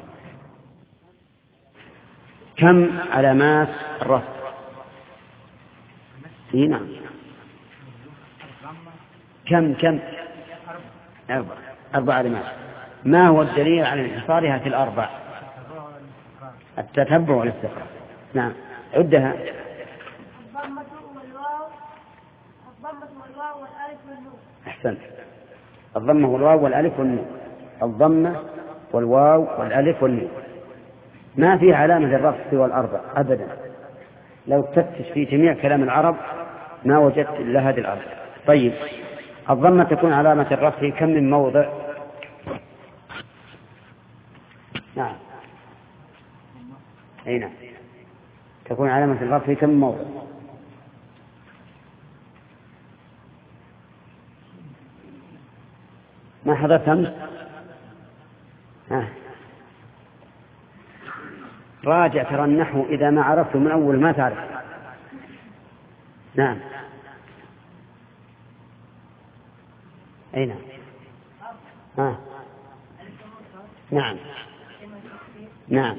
كم علامات الرفع؟ إيه نعم. كم كم أربع أربع علامات. ما هو الدليل على انحصارها في الأربع؟ التتبع والاستقراء. نعم عدها. الضمة والواو الضمة والواو والألف والنون. أحسنت. الضمة والواو والألف والنون. الضمة والواو والألف والنون ما في علامة للرفع سوى الأربع أبدا. لو تفتش في جميع كلام العرب ما وجدت إلا هذه الأربع. طيب الضمة تكون علامة الرفع كم من موضع؟ نعم أي نعم تكون علامة الرفع كم من موضع؟ ما حضرت أمس؟ ها راجع ترى النحو إذا ما عرفته من أول ما تعرف. نعم أي نعم ها نعم نعم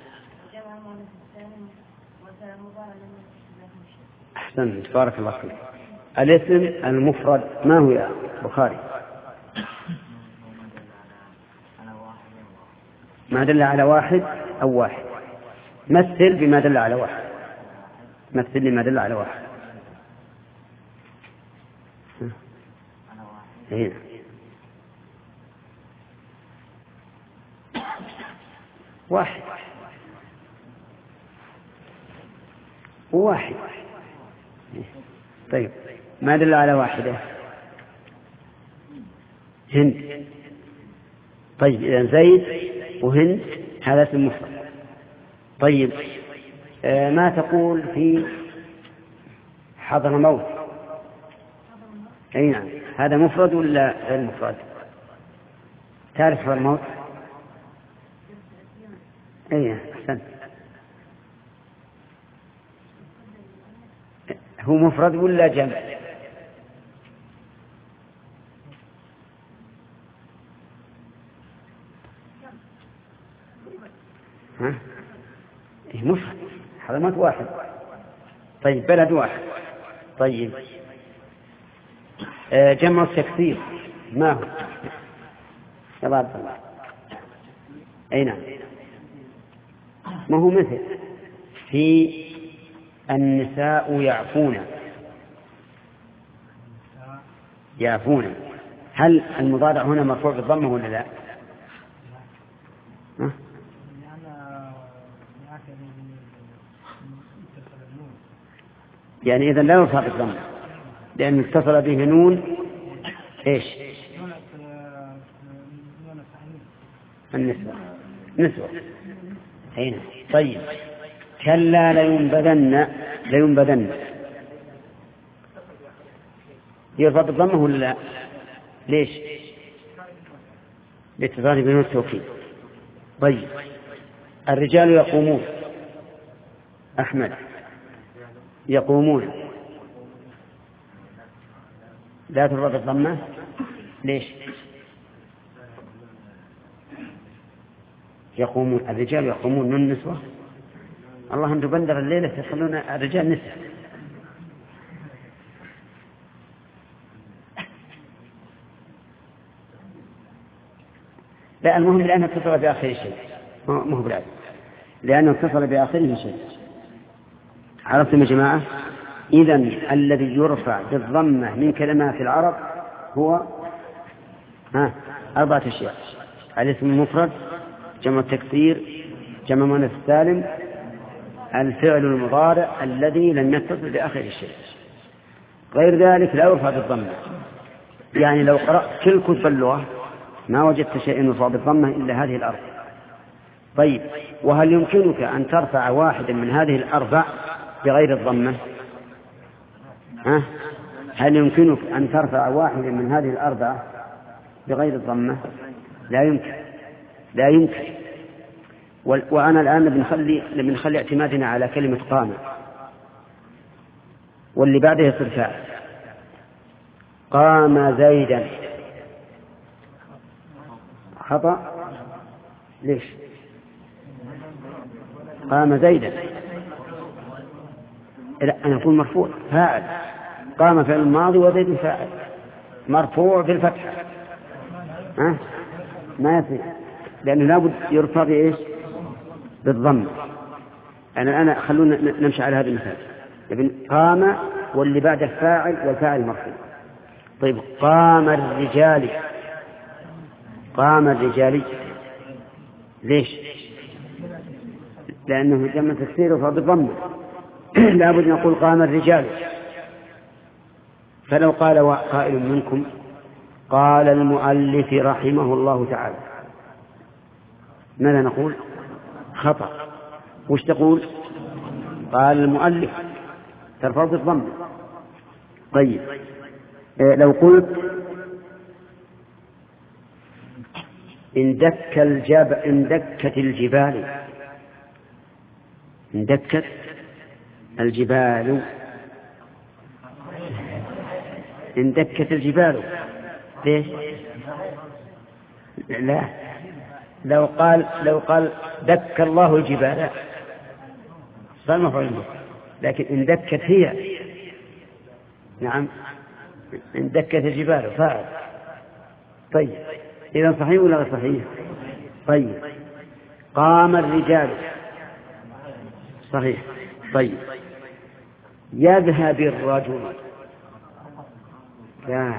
أحسن بارك الله فيك. الاسم المفرد ما هو يا بخاري؟ ما دل على واحد أو واحد. مثل بما دل على واحد. مثل بما دل على واحد. هنا واحد واحد. طيب ما دل على واحدة؟ هند. طيب إذا زيد وهند هذا اسم مفرد. طيب آه ما تقول في حضرموت؟ أي نعم هذا مفرد ولا غير مفرد؟ تعرف حضرموت؟ أي أحسن. هو مفرد ولا جمع؟ ها؟ إيه مفرد، حضرموت واحد. طيب بلد واحد. طيب آه جمع التكسير ما هو؟ يا عبد الله. أي نعم. ما هو مثل في النساء يعفون يعفون، هل المضارع هنا مرفوع بالضمة ولا لا؟ ها؟ يعني إذن لا يرفع بالضمة لأن اتصل به نون إيش؟ النسوة نسوة. هنا. طيب كلا لينبذن لينبذن يرفع بالضمة ولا لا؟ ليش؟ لاتصال بنون التوكيد. طيب الرجال يقومون، أحمد يقومون لا ترفع بالضمة ليش؟ يقومون الرجال يقومون من النسوة. الله أنتم بندر الليلة تخلون الرجال نساء. لا المهم لأنه اتصل بآخر شيء، ما هو بالعكس، لأنه اتصل بآخره شيء. عرفتم يا جماعة؟ إذن الذي يرفع بالضمة من كلمات العرب هو ها أربعة أشياء: الاسم المفرد، جمع التكسير، جمع مؤنث السالم، الفعل المضارع الذي لم يتصل بآخر الشيء. غير ذلك لا يرفع بالضمة. يعني لو قرأت كل كتب اللغة ما وجدت شيء يرفع بالضمة إلا هذه الأربع. طيب وهل يمكنك أن ترفع واحدا من هذه الأربع بغير الضمة؟ ها؟ هل يمكنك أن ترفع واحدا من هذه الأربعة بغير الضمة؟ لا يمكن، لا يمكن. وأنا الآن بنخلي بنخلي اعتمادنا على كلمة قام، واللي بعده يصير فاعل. قام زيدا خطأ. ليش؟ قام زيدا لا أنا أقول مرفوع فاعل. قام فعل الماضي وزيد فاعل مرفوع بالفتحة. ها؟ ما يصير لأنه لابد يرفع بإيش؟ بالضم. أنا أنا خلونا نمشي على هذا المثال. ابن قام واللي بعده فاعل والفاعل مرفوع. طيب قام الرجال، قام الرجال ليش؟ لأنه جمع تكسير وفضل بالضم. لابد نقول قام الرجال. فلو قال قائل منكم قال المؤلف رحمه الله تعالى، ماذا نقول؟ خطأ. وش تقول؟ قال المؤلف، ترفع بالضم. طيب لو قلت إن دك الجب إن دكت الجبال، إن دكت الجبال، إن دكت الجبال ليش؟ لا لو قال لو قال دك الله الجبال صار مفعول به، لكن إن دكت هي نعم إن دكت الجبال فاعل. طيب إذا صحيح ولا غير صحيح؟ طيب قام الرجال صحيح. طيب يذهب الرجل، لا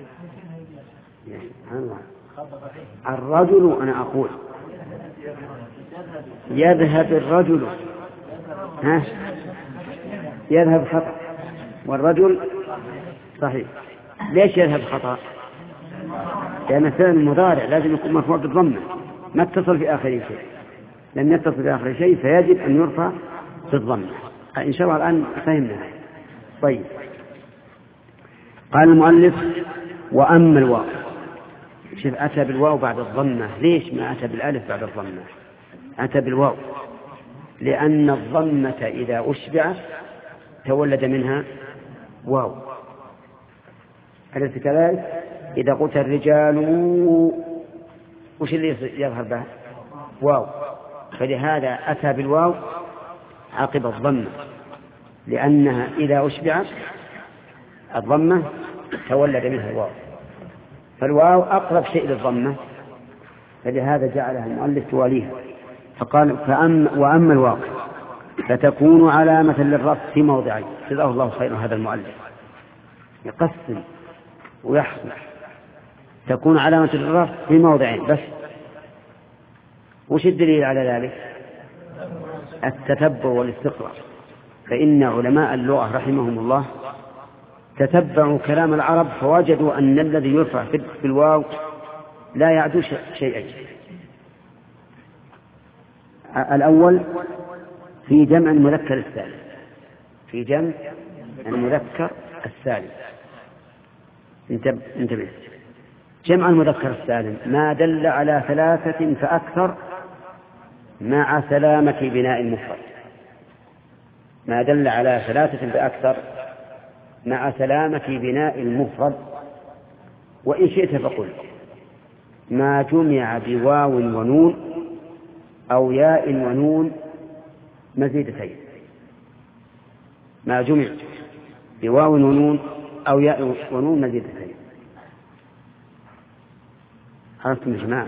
الله الرجل، أنا أقول يذهب الرجل، ها يذهب خطأ والرجل صحيح. ليش يذهب خطأ؟ لأن الفعل المضارع لازم يكون مرفوع بالضمة، ما اتصل في آخر شيء. لم يتصل في آخر شيء فيجب أن يرفع بالضمة. إن شاء الله الآن فهمنا. طيب قال المؤلف وأما الواو، شوف أتى بالواو بعد الضمة. ليش ما أتى بالألف بعد الضمة؟ أتى بالواو لأن الضمة إذا أشبعت تولد منها واو. أليس كذلك؟ إذا قلت الرجال وش اللي يظهر به؟ واو. فلهذا أتى بالواو عقب الضمة، لأنها إذا أشبعت الضمة تولد منها الواو، فالواو أقرب شيء للضمة، فلهذا جعلها المؤلف تواليها. فقال فأم وأما الواو فتكون علامة للرفع في موضعين. جزاه الله خيرا هذا المؤلف، يقسم ويحصل. تكون علامة للرفع في موضعين بس. وش الدليل على ذلك؟ التتبع والاستقراء. فإن علماء اللغة رحمهم الله تتبعوا كلام العرب فوجدوا أن الذي يرفع في الواو لا يعدو شيئين. الأول في جمع المذكر السالم، في جمع المذكر السالم انتبه. جمع المذكر السالم ما دل على ثلاثة فأكثر مع سلامة بناء المفرد، ما دل على ثلاثة فأكثر مع سلامة بناء المفرد. وإن شئت فقل ما جمع بواو ونون أو ياء ونون مزيدتين، ما جمع بواو ونون أو ياء ونون مزيدتين. عرفتم يا جماعة؟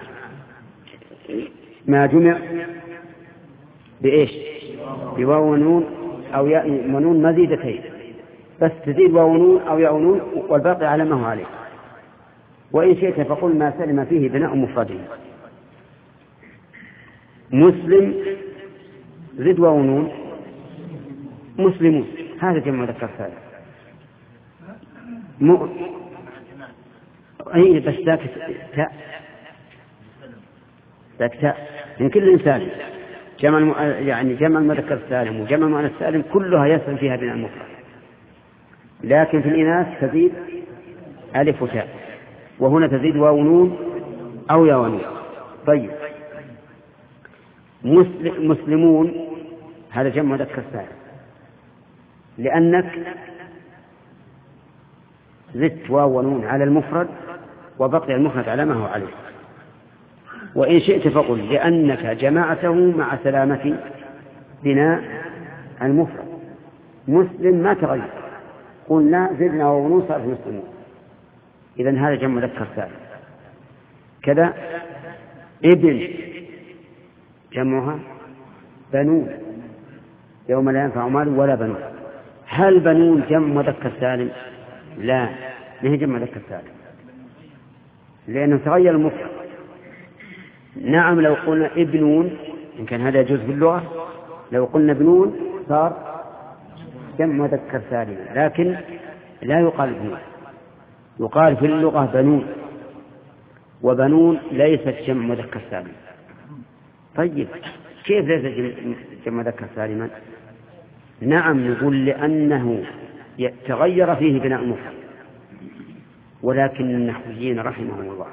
ما جمع بإيش؟ بواو ونون أو ياء ونون مزيدتين، بس تزيد واو ونون أو ياء ونون والباقي على ما هو عليه. وإن شئت فقل ما سلم فيه بناء مفرده. مسلم زد واو ونون مسلمون، هذا جمع مذكر سالم. م... أي بس ذاك تاء، ذاك تاء من كل إنسان. جمع الم... يعني جمع المذكر السالم وجمع المؤنث السالم كلها يسلم فيها بناء المفرد، لكن في الإناث تزيد ألف وتاء، وهنا تزيد واو ونون أو ياء ونون. طيب مسلم... مسلمون هذا جمع مذكر سالم، لأنك زدت واو ونون على المفرد وبقي المفرد على ما هو عليه. وإن شئت فقل لأنك جمعته مع سلامة بناء المفرد. مسلم ما تغير، قلنا زدنا واو ونون صار مسلمون، إذن هذا جمع مذكر سالم. كذا ابن جمعها بنون يوم لا ينفع مال ولا بنون. هل بنون جمع مذكر سالم؟ لا، ما هي جمع مذكر سالم لأنه تغير المفرد. نعم لو قلنا ابنون إن كان هذا يجوز في اللغة، لو قلنا ابنون صار جمع مذكر سالم، لكن لا يقال ابنون، يقال في اللغة بنون، وبنون ليست جمع مذكر سالم. طيب كيف ليس جمع مذكر سالما؟ نعم نقول لأنه تغير فيه بناء المفرد، ولكن النحويين رحمهم الله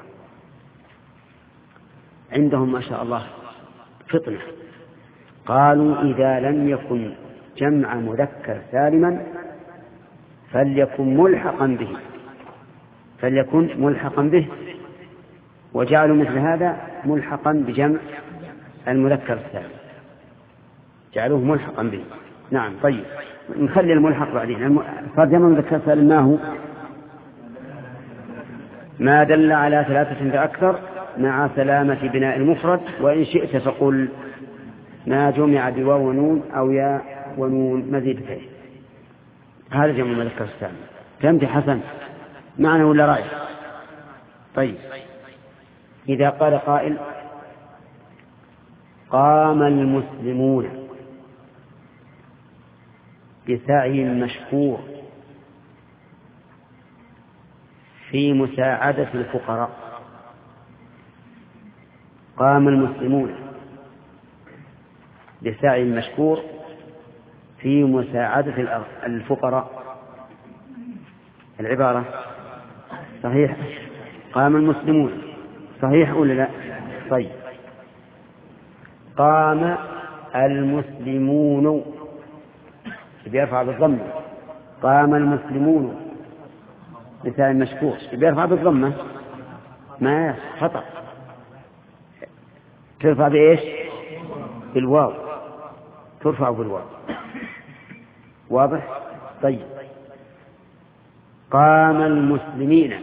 عندهم ما شاء الله فطنة، قالوا إذا لم يكن جمع مذكر سالما فليكن ملحقا به، فليكن ملحقا به، وجعلوا مثل هذا ملحقا بجمع المذكر السالم، جعلوه ملحقا به. نعم طيب نخلي الملحق بعدين. صار جمع المذكر السالم ما هو؟ ما دل على ثلاثة فأكثر مع سلامة بناء المفرد. وإن شئت فقل ما جمع بواو ونون أو ياء ونون مزيدتين، هذا جمع المذكر السالم. فهمت حسن معنى ولا رأي؟ طيب إذا قال قائل قام المسلمون بسعي مشكور في مساعدة الفقراء. قام المسلمون بسعي مشكور في مساعدة الفقراء. العبارة صحيح، قام المسلمون صحيح ولا لا؟ طيب قام المسلمون بيرفع بالضم، قام المسلمون مثال مشكور بيرفع بالضمة ما خطأ ترفع بإيش بالواو ترفع بالواو واضح طيب قام المسلمين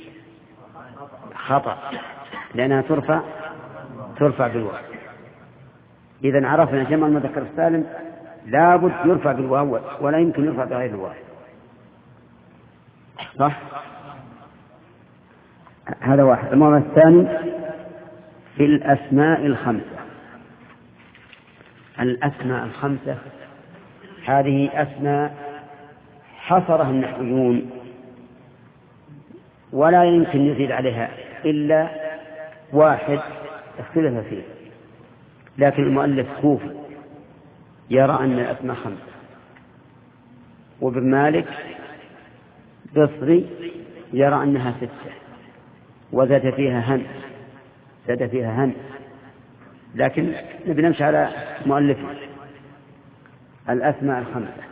خطأ لأنها ترفع ترفع بالواو إذن عرفنا جمع المذكر السالم لابد يرفع بالواو ولا يمكن يرفع بغير الواو صح هذا واحد. الموضوع الثاني في الأسماء الخمسة الأسماء الخمسة هذه أسماء حصرها النحويون ولا يمكن يزيد عليها إلا واحد اختلف فيه لكن المؤلف كوفي يرى أن الأسماء خمسة وابن مالك بصري يرى أنها ستة وزاد فيها هن زاد فيها هن لكن نبي نمشي على مؤلفه الأسماء الخمسة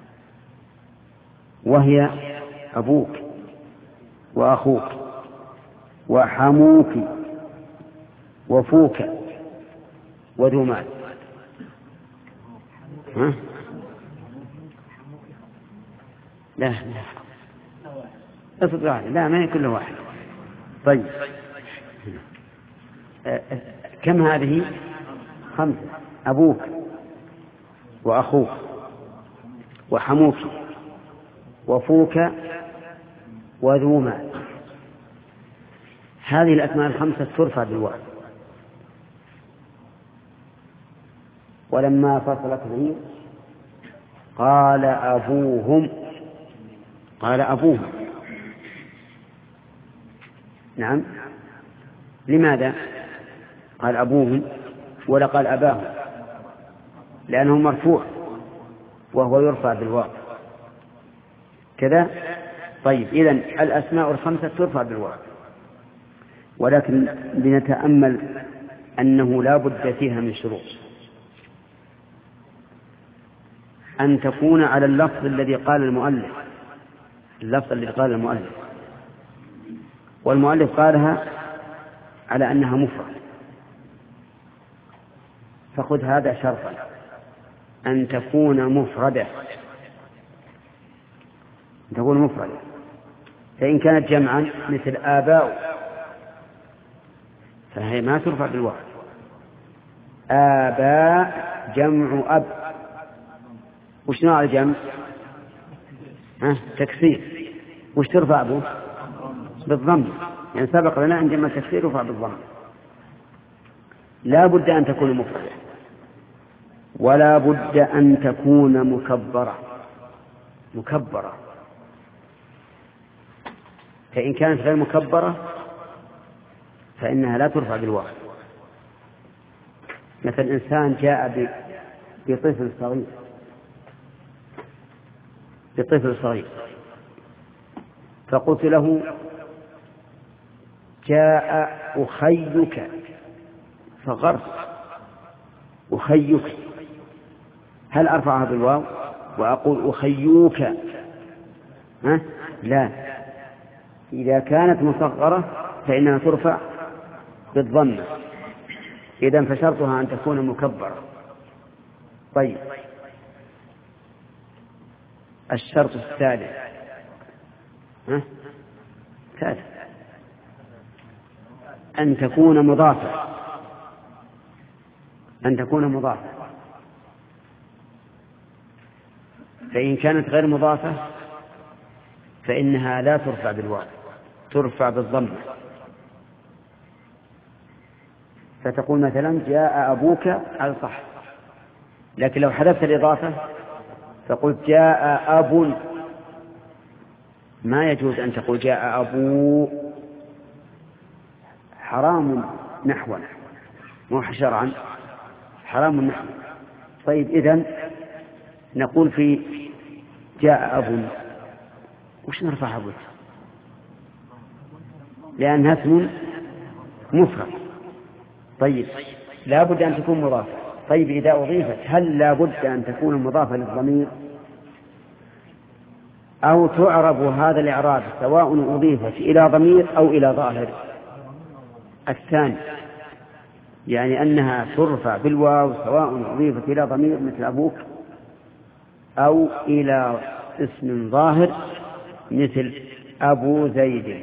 وهي أبوك وأخوك وحموك وفوك وذو مال ها؟ لا لا اصبر واحد لا ما هي كل واحد طيب كم هذه خمسة أبوك وأخوك وحموك وفوك وذو مال هذه الأسماء الخمسة ترفع بالواو ولما فصلت به قال أبوهم قال أبوهم نعم لماذا قال أبوهم ولا قال أباهم لأنه مرفوع وهو يرفع بالواو كذا طيب إذن الأسماء الخمسة ترفع بالواو ولكن لنتأمل أنه لا بد فيها من شروط أن تكون على اللفظ الذي قال المؤلف اللفظ الذي قال المؤلف والمؤلف قالها على أنها مفرد فخذ هذا شرطا أن تكون مفردة تكون مفردة فإن كانت جمعا مثل آباء فهي ما ترفع بالواو آباء جمع أب وش نوع الجمع ها تكسير وش ترفع به بالضم يعني سبق لنا أن جمع التكسير يرفع بالضم لا بد أن تكون مفردة ولا بد أن تكون مكبرة مكبرة فإن كانت غير مكبرة فإنها لا ترفع بالواو مثل إنسان جاء بطفل صغير بطفل صغير فقلت له جاء أخيك فغرت أخيك هل أرفعها بالواو وأقول أخيوك ها؟ لا إذا كانت مصغرة فإنها ترفع بالضمة إذن فشرطها أن تكون مكبرة طيب الشرط الثالث ها؟ ثالث أن تكون مضافة أن تكون مضافة فإن كانت غير مضافة فإنها لا ترفع بالواو ترفع بالضمة فتقول مثلا جاء أبوك على صح لكن لو حذفت الإضافة فقلت جاء أب ما يجوز أن تقول جاء أبو حرام نحوا مو شرعا حرام نحوا طيب إذن نقول في جاء أب وش نرفع أبوك لأنها اسم مفرد طيب لا بد أن تكون مضافة طيب إذا أضيفت هل لا بد أن تكون مضافة للضمير أو تعرب هذا الإعراب سواء أضيفت إلى ضمير أو إلى ظاهر. الثاني يعني أنها ترفع بالواو سواء أضيفت إلى ضمير مثل أبوك أو إلى اسم ظاهر مثل أبو زيد.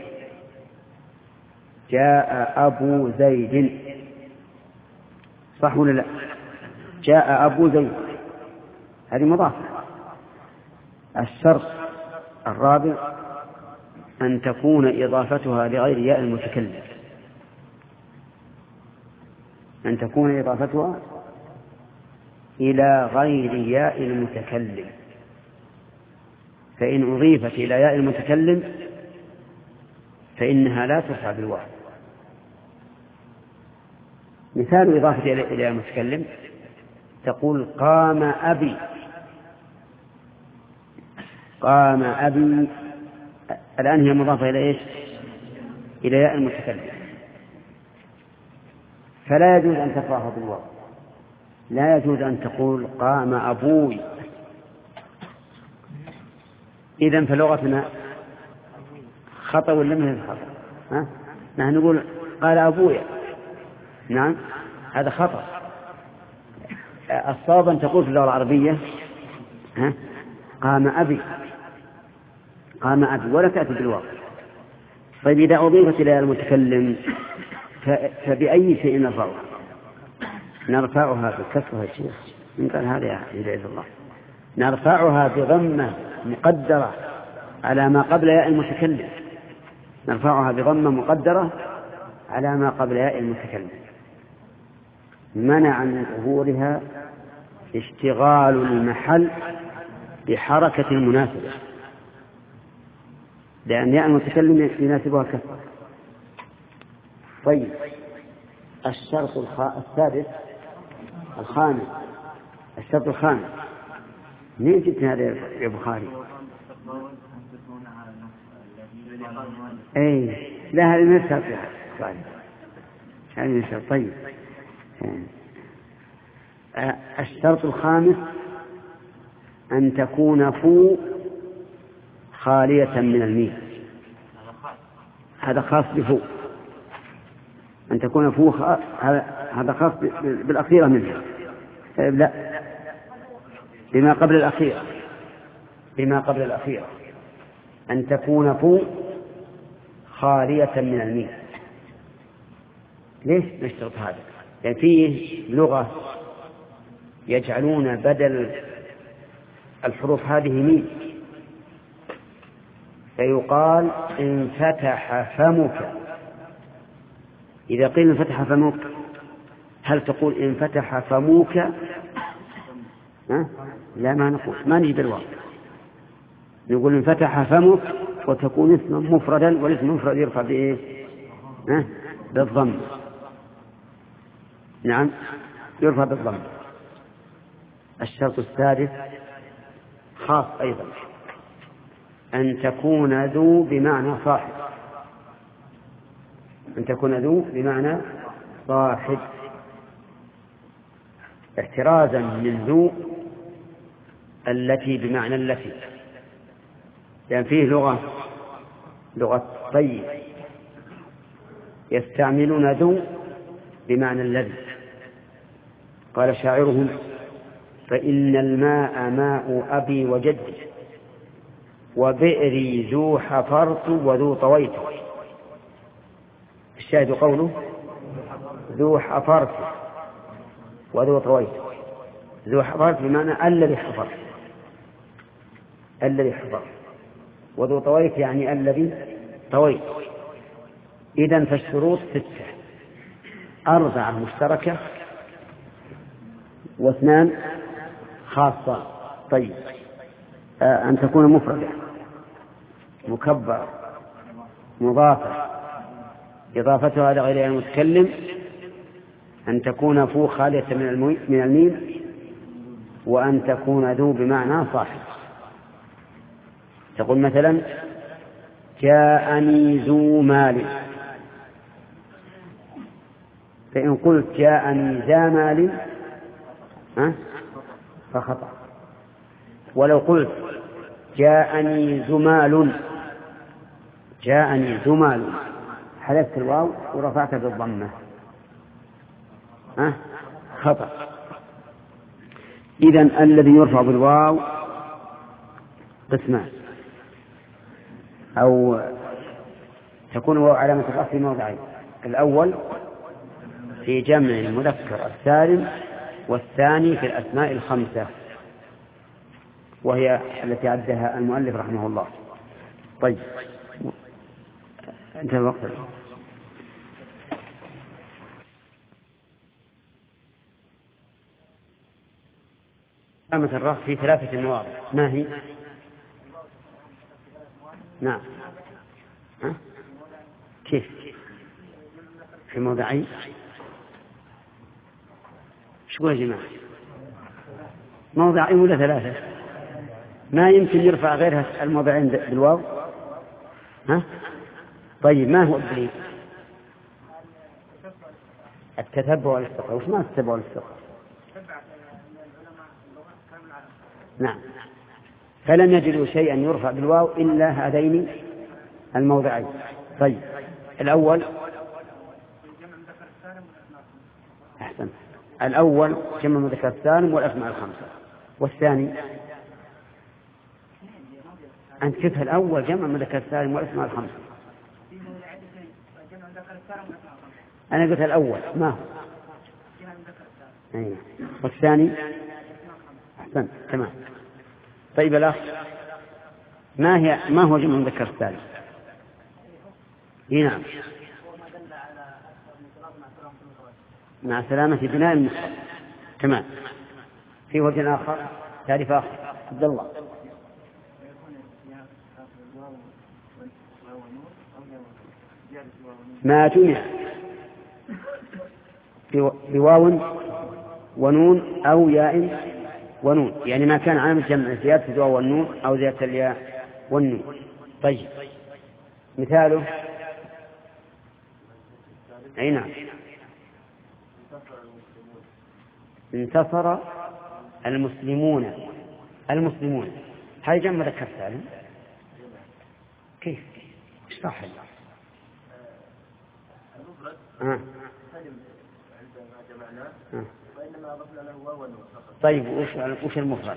جاء أبو زيد، صح ولا لا؟ جاء أبو زيد، هذه مضافة. الشرط الرابع أن تكون إضافتها لغير ياء المتكلم، أن تكون إضافتها إلى غير ياء المتكلم، فإن أضيفت إلى ياء المتكلم فإنها لا ترفع بالواو. مثال إضافة إلى ياء المتكلم تقول قام أبي، قام أبي، الآن هي مضافة إلى إيش؟ إلى ياء المتكلم، فلا يجوز أن ترفعها بالواو. لا يجوز أن تقول قام أبوي. إذن فلغتنا خطأ ولا من الخطأ؟ ها؟ نحن نقول قال أبوي، نعم هذا خطأ. الصواب أن تقول في اللغة العربية ها؟ قام أبي، قام أبي، ولا تأتي بالواو. طيب إذا أضيفت إلى المتكلم فبأي شيء نرفعها؟ نرفعها بالكسر. الشيخ من قال هذا يا إله الله، نرفعها بضمة مقدرة على ما قبل ياء المتكلم، نرفعها بضمة مقدرة على ما قبل ياء المتكلم، منع من ظهورها اشتغال المحل بحركة المناسبة، لأن ياء المتكلم يناسبها الكسر. طيب الشرط السادس الخامس، الشرط الخامس، مين جبت هذا يا بخاري؟ اي لا، هذا من الشرط. طيب هذا من الشرط. طيب الشرط الخامس أن تكون فو خالية من الميم، هذا خاص بفو، أن تكون فو خ... هذا خاص بالأخيرة منها. لا، بما قبل الأخيرة، بما قبل الأخيرة أن تكون فو خالية من الميم. ليش نشترط هذا؟ يعني فيه لغة يجعلون بدل الحروف هذه ميم، فيقال انفتح فمك. إذا قيل انفتح فمك هل تقول انفتح فموك؟ ها؟ لا، ما نقول، ما نجيب الواو، نقول انفتح فمك وتكون اسما مفردا، والاسم المفرد يرفع بإيه؟ ها؟ بالضم. نعم يرفع بالضم. الشرط السادس خاص أيضا، أن تكون ذو بمعنى صاحب، أن تكون ذو بمعنى صاحب، احترازا من ذو التي بمعنى التي، لأن فيه لغة لغة طيب يستعملون ذو بمعنى الذي. قال شاعرهم فإن الماء ماء أبي وجدي وبئري ذو حفرت وذو طويت. الشاهد قوله ذو حفرت وذو طويت. ذو حفرت بمعنى الذي حفرت، الذي حفرت، وذو طويت يعني الذي طويت. إذن فالشروط ستة، أربعة مشتركة واثنان خاصة. طيب آه أن تكون مفردة مكبرة مضافة إضافتها إلى غير المتكلم، أن تكون فو خالية من الميم، وأن تكون ذو بمعنى صاحب. تقول مثلا جاءني ذو مال، فإن قلت جاءني ذا مال ها فخطأ. ولو قلت جاءني زمال، جاءني زمال، حذفت الواو ورفعت بالضمة، ها خطأ. إذن الذي يرفع بالواو قسمان، أو تكون الواو علامة الرفع في موضعين: الأول في جمع المذكر السالم، والثاني في الأسماء الخمسة، وهي التي عدها المؤلف رحمه الله. طيب انتهى الوقت. علامة الرفع في ثلاثة مواضع، ما هي؟ نعم. ها؟ كيف؟ في موضعين؟ شو يا جماعة؟ موضعين ولا ثلاثة؟ ما يمكن يرفع غيرها الموضعين بالواو؟ ها؟ طيب ما هو الدليل؟ التتبع والاستقراء. وش ما التتبع والاستقراء؟ نعم. فلم يجدوا شيئا يرفع بالواو إلا هذين الموضعين. طيب الأول، أحسن، الأول جمع مذكر السالم والأسماء الخمسة، والثاني أنت شفت الأول جمع مذكر السالم والأسماء الخمسة. أنا قلت الأول ما هو؟ أيه. والثاني أحسن تمام. طيب الأخ، ما هي ما هو جمع مذكر السالم؟ نعم، مع سلامة بناء المفرد. تمام. في وجه آخر، تعريف آخر، عبد الله. ما جمع بواو ونون أو ياء ونون، يعني ما كان عامل جمع زيادة الواو والنون أو زيادة الياء والنون. طيب مثاله أي نعم، انتصر المسلمون. المسلمون هل جمع مذكر سالم؟ كيف؟ اشرح لي. آه. آه. طيب وش المفرد؟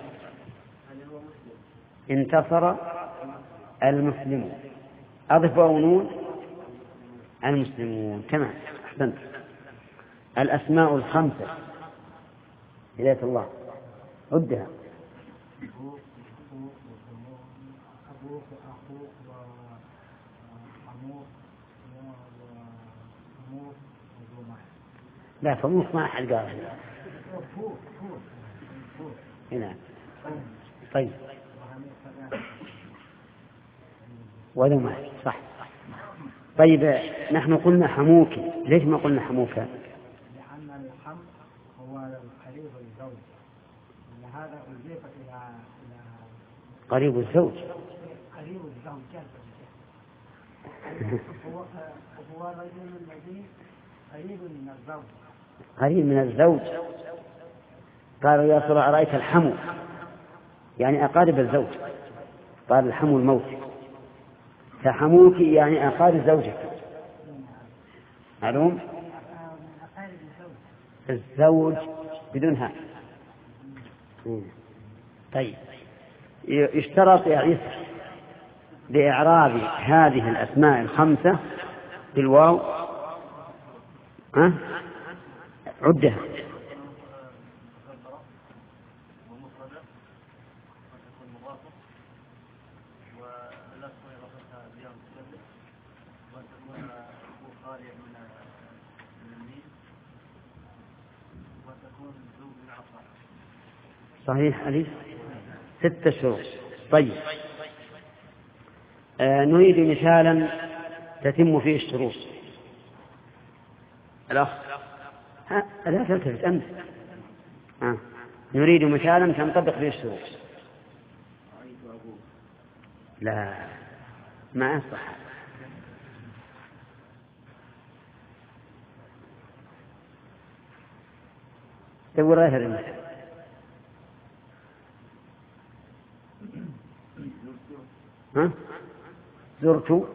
انتصر المسلمون، أضف واو ونون المسلمون. تمام، أحسنت. الأسماء الخمسة هداية الله عدها. لا فموس ما أحد قال هنا. طيب وذو ما صح. طيب نحن قلنا حموك، ليش ما قلنا حموك؟ لأن الحم هو القريب الزوج، هذا أضيف إلى قريب الزوج. قريب الزوج هو هو الرجل الذي قريب من الزوج. قريب من الزوج. قالوا يا ترى أرأيت الحمو، يعني أقارب الزوج. قال الحمو الموت، فحموك يعني أقارب زوجك. معلوم؟ الزوج بدونها. طيب يشترط يا عيسى لإعراب هذه الأسماء الخمسة بالواو، ها عدها. صحيح أليس؟ ستة شروط. طيب آه نريد مثالا تتم فيه الشروط. الأخ ها لا تلتفت أنت. آه. نريد مثالا تنطبق فيه الشروط. لا ما أصح. تقول رأيها المثال. ها؟ زرت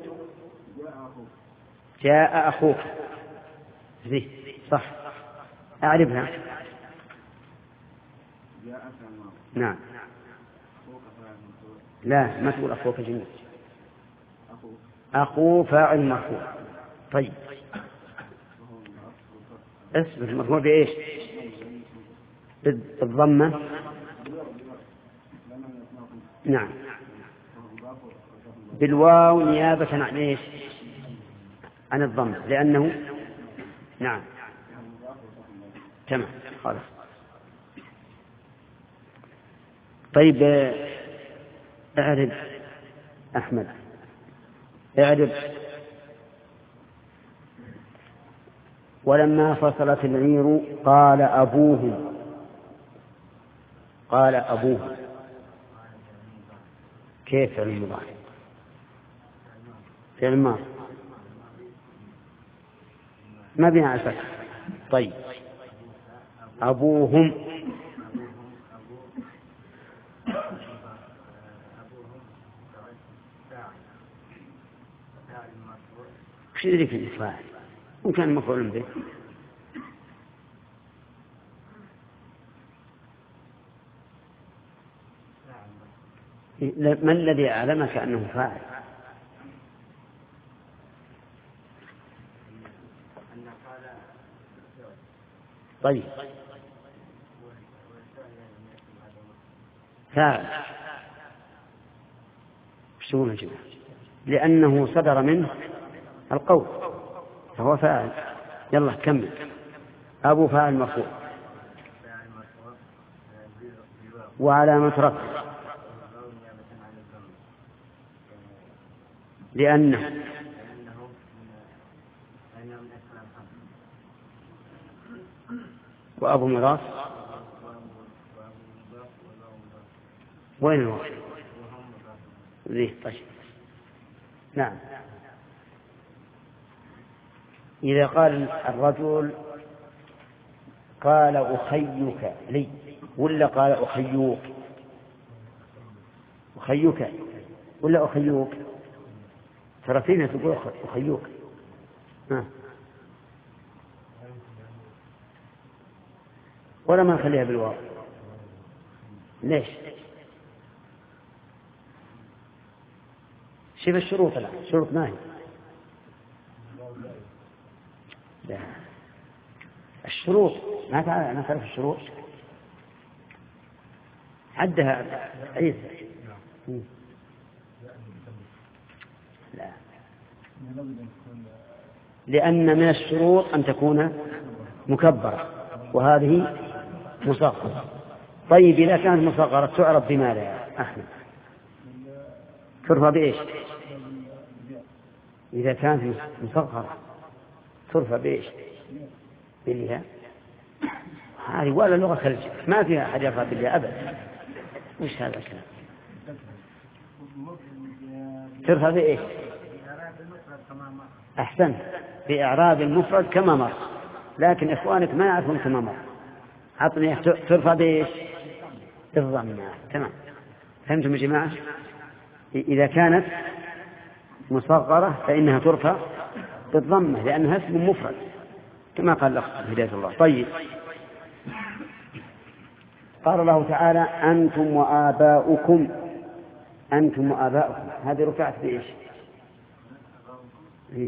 جاء أخوك ذي صح أعرفها. نعم لا ما تقول أخوك جميل أخو فاعل مرفوع. طيب اسم المرفوع بإيش؟ بالضمة. نعم بالواو نيابة عن إيش؟ عن الضمة لأنه نعم تمام خلاص. طيب اعرف أحمد اعرف ولما فصلت العير قال أبوهم قال أبوهم كيف فعل المضارع؟ فعل الماضي ما بين على الفتح. طيب أبوهم وش يدريك الفاعل وكان مفعول به؟ ما الذي أعلمك أنه فاعل؟ طيب فاعل شو نجمع لأنه صدر منه القول فهو فاعل. يلا كمل. أبو فاعل مرفوع وعلامة رفعه لأنه وأبو مضاف وين الوقت ذي طيب. نعم إذا قال الرجل قال أخيك لي ولا قال أخيوك أخيك ولا أخيوك ترى فينا تقول أخيوك ها ولا ما نخليها بالواو ليش؟ شوف الشروط الآن شروط ما هي لا. الشروط ما تعرف ما تعرف الشروط عدها عيسى لا لأن من الشروط أن تكون مكبرة وهذه مصغرة. طيب إذا كانت مصغرة تعرف بماذا يا أحمد؟ ترفع بإيش؟ إذا كانت مصغرة ترفع بإيش؟ بالياء. هذه ولا لغة خليجية ما فيها أحد يرفع بالياء أبدا. وش هذا الكلام؟ ترفع بإيش؟ أحسن بإعراب المفرد كما مر لكن إخوانك ما يعرفون كما مر. عطني ترفع بإيش؟ بالضمة. تمام فهمتم يا جماعة؟ إذا كانت مصغرة فإنها ترفع بالضمة لأنها اسم مفرد كما قال الأخ هداية الله. طيب قال الله تعالى أنتم وآباؤكم أنتم وآباؤكم هذه رفعت بإيش؟ إيه؟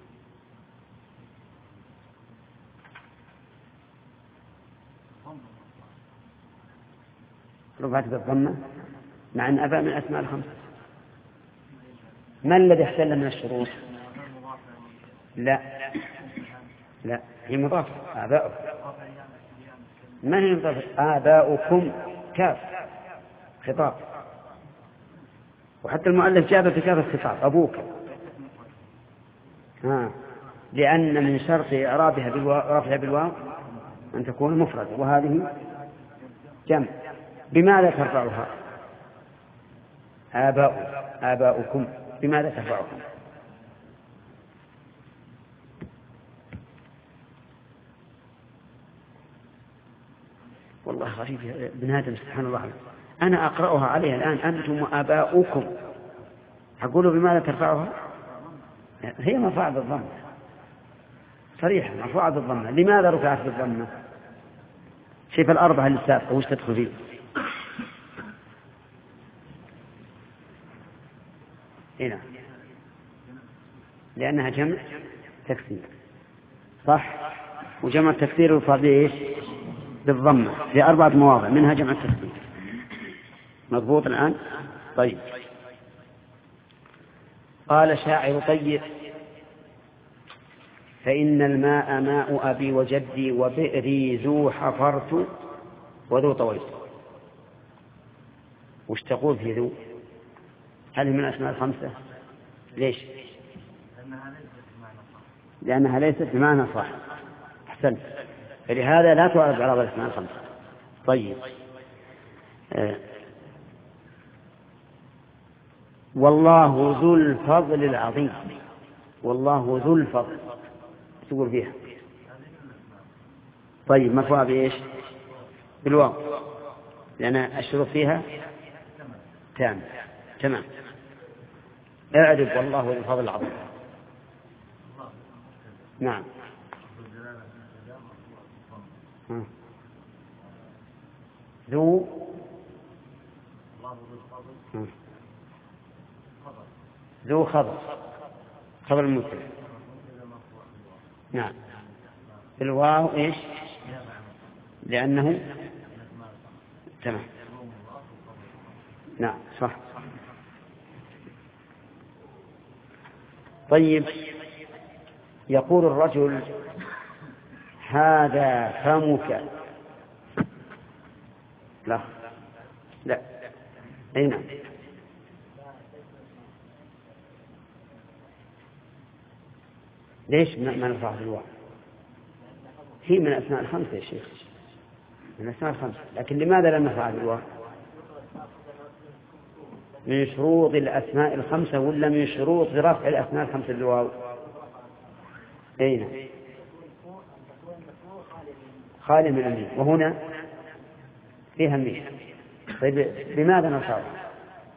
رفعت بالضمة مع أن أباء من أسماء الخمسة. ما الذي احتل من الشروط؟ لا لا هي مضافة آباؤكم ما هي مضافة آباؤكم كاف خطاب وحتى المؤلف جاب بكاف الخطاب أبوك ها لأن من شرط إعرابها برفعها بالواو أن تكون مفردة وهذه جمع. بماذا ترفعها؟ آباؤ آباؤكم بماذا ترفعها؟ والله غريب ابن آدم سبحان الله أنا أقرأها عليها الآن أنتم وآباؤكم، أقول بماذا ترفعها؟ هي مرفوعة بالضمة صريحة، مرفوعة بالضمة. لماذا رفعت بالضمة؟ شوف الأربعة اللي السابقة وش تدخل فيه؟ هنا لأنها جمع تكسير صح، وجمع التكسير يرفع بإيش؟ بالضمة في أربعة مواضع منها جمع التكسير. مضبوط الآن؟ طيب. قال شاعر طيب: فإن الماء ماء أبي وجدي وبئري ذو حفرت وذو طويت. وش تقول في ذو؟ هل من الأسماء الخمسة؟ ليش؟ لأنها ليست بمعنى صح. أحسنت، فلهذا لا تعرف على الأسماء الخمسة. طيب. آه. والله ذو الفضل العظيم. والله ذو الفضل تقول فيها. طيب مرفوعة بإيش؟ بالواو، لأن الشروط فيها تام. تمام. اعرف والله ذو الفضل العظيم. نعم. ذو ذو خبر خبر المبتدأ. نعم. الواو ايش؟ لأنه تمام. نعم صح. طيب. يقول الرجل: هذا فمك. لا لا أي نعم. ليش ما نرفع الواو؟ هي من الأسماء الخمسة يا شيخ، من الأسماء الخمسة، لكن لماذا لا نرفع الواو؟ من شروط الأسماء الخمسة ولا من شروط رفع الأسماء الخمسة الواو؟ أين؟ خالي من الميم، وهنا فيها الميم. طيب لماذا نرفعها؟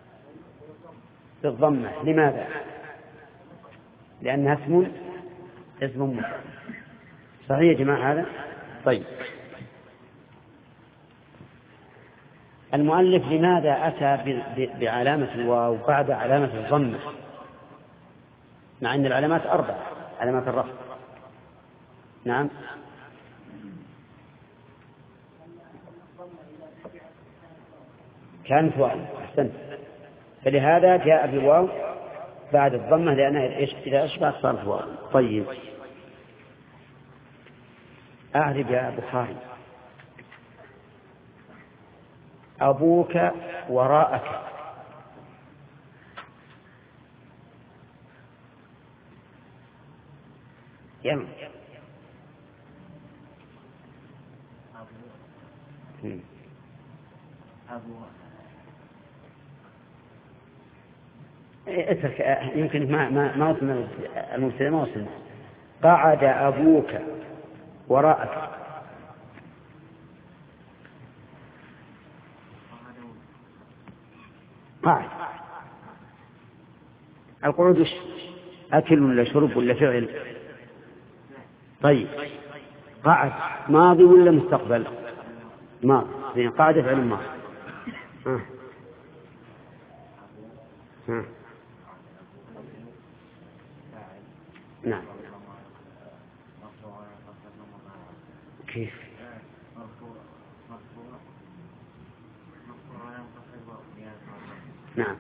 بالضمة. لماذا؟ لأنها اسم اسم مفرد. صحيح يا جماعة هذا؟ طيب. المؤلف لماذا أتى بعلامة الواو بعد علامة الضمة مع أن العلامات أربع علامات الرفع؟ نعم. كانت واو. أحسنت. فلهذا جاء بالواو بعد الضمة لأنها إذا أشبعت صارت واو. طيب. أعرف يا بخاري: أبوك وراءك. يلا. اترك، يمكن ما ما ما وصلنا المبتدأ ما وصلنا. قعد أبوك وراءك. قاعد. القعود أكل ولا شرب ولا فعل؟ طيب. قاعد ماضي ولا مستقبل؟ ماضي. قاعد فعل ماضي. ها. ها. نعم. كيف؟ نعم.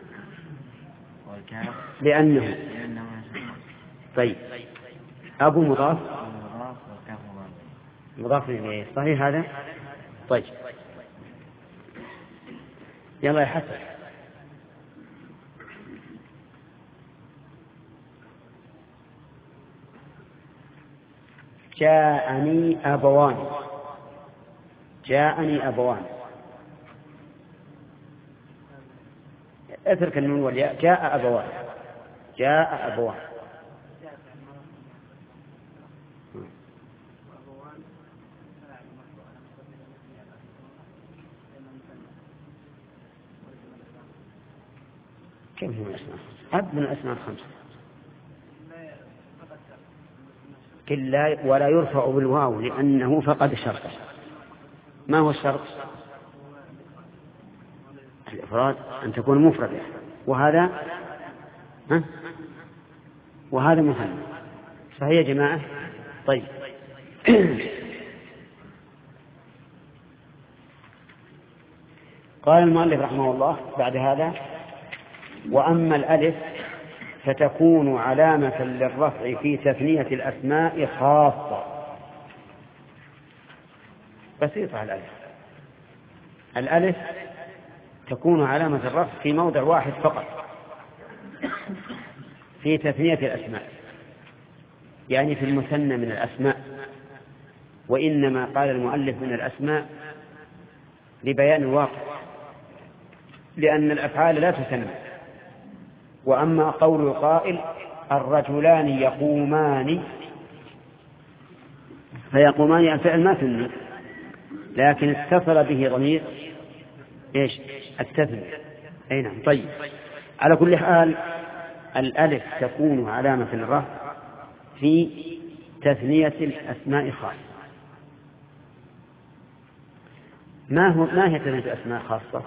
لأنه طيب. أبو مضاف مضاف إليه. صحيح هذا؟ طيب. يلا يا حسن. جاءني أبوان. جاءني أبوان. اترك النون والياء. جاء أبوان. جاء أبوان. كم هو الأسماء؟ عد من الأسماء الخمسة. كلا ولا يرفع بالواو لأنه فقد شرط. ما هو الشرط؟ الإفراد أن تكون مفردة، وهذا ها؟ وهذا مثنى. صحيح يا جماعة؟ طيب. قال المؤلف رحمه الله بعد هذا: وأما الألف فتكون علامة للرفع في تثنية الأسماء خاصة. بسيطة الألف. الألف تكون علامة الرفع في موضع واحد فقط في تثنية الأسماء، يعني في المثنى من الأسماء. وإنما قال المؤلف من الأسماء لبيان الواقع، لأن الأفعال لا تثنى. وأما قول القائل: الرجلان يقومان، فيقومان الفعل ما ثني، لكن اتصل به ضمير ايش؟ التثنية. اي نعم. طيب، على كل حال الألف تكون علامة الرفع في تثنية الأسماء خاصة. ما هو ما هي تثنية الأسماء خاصة؟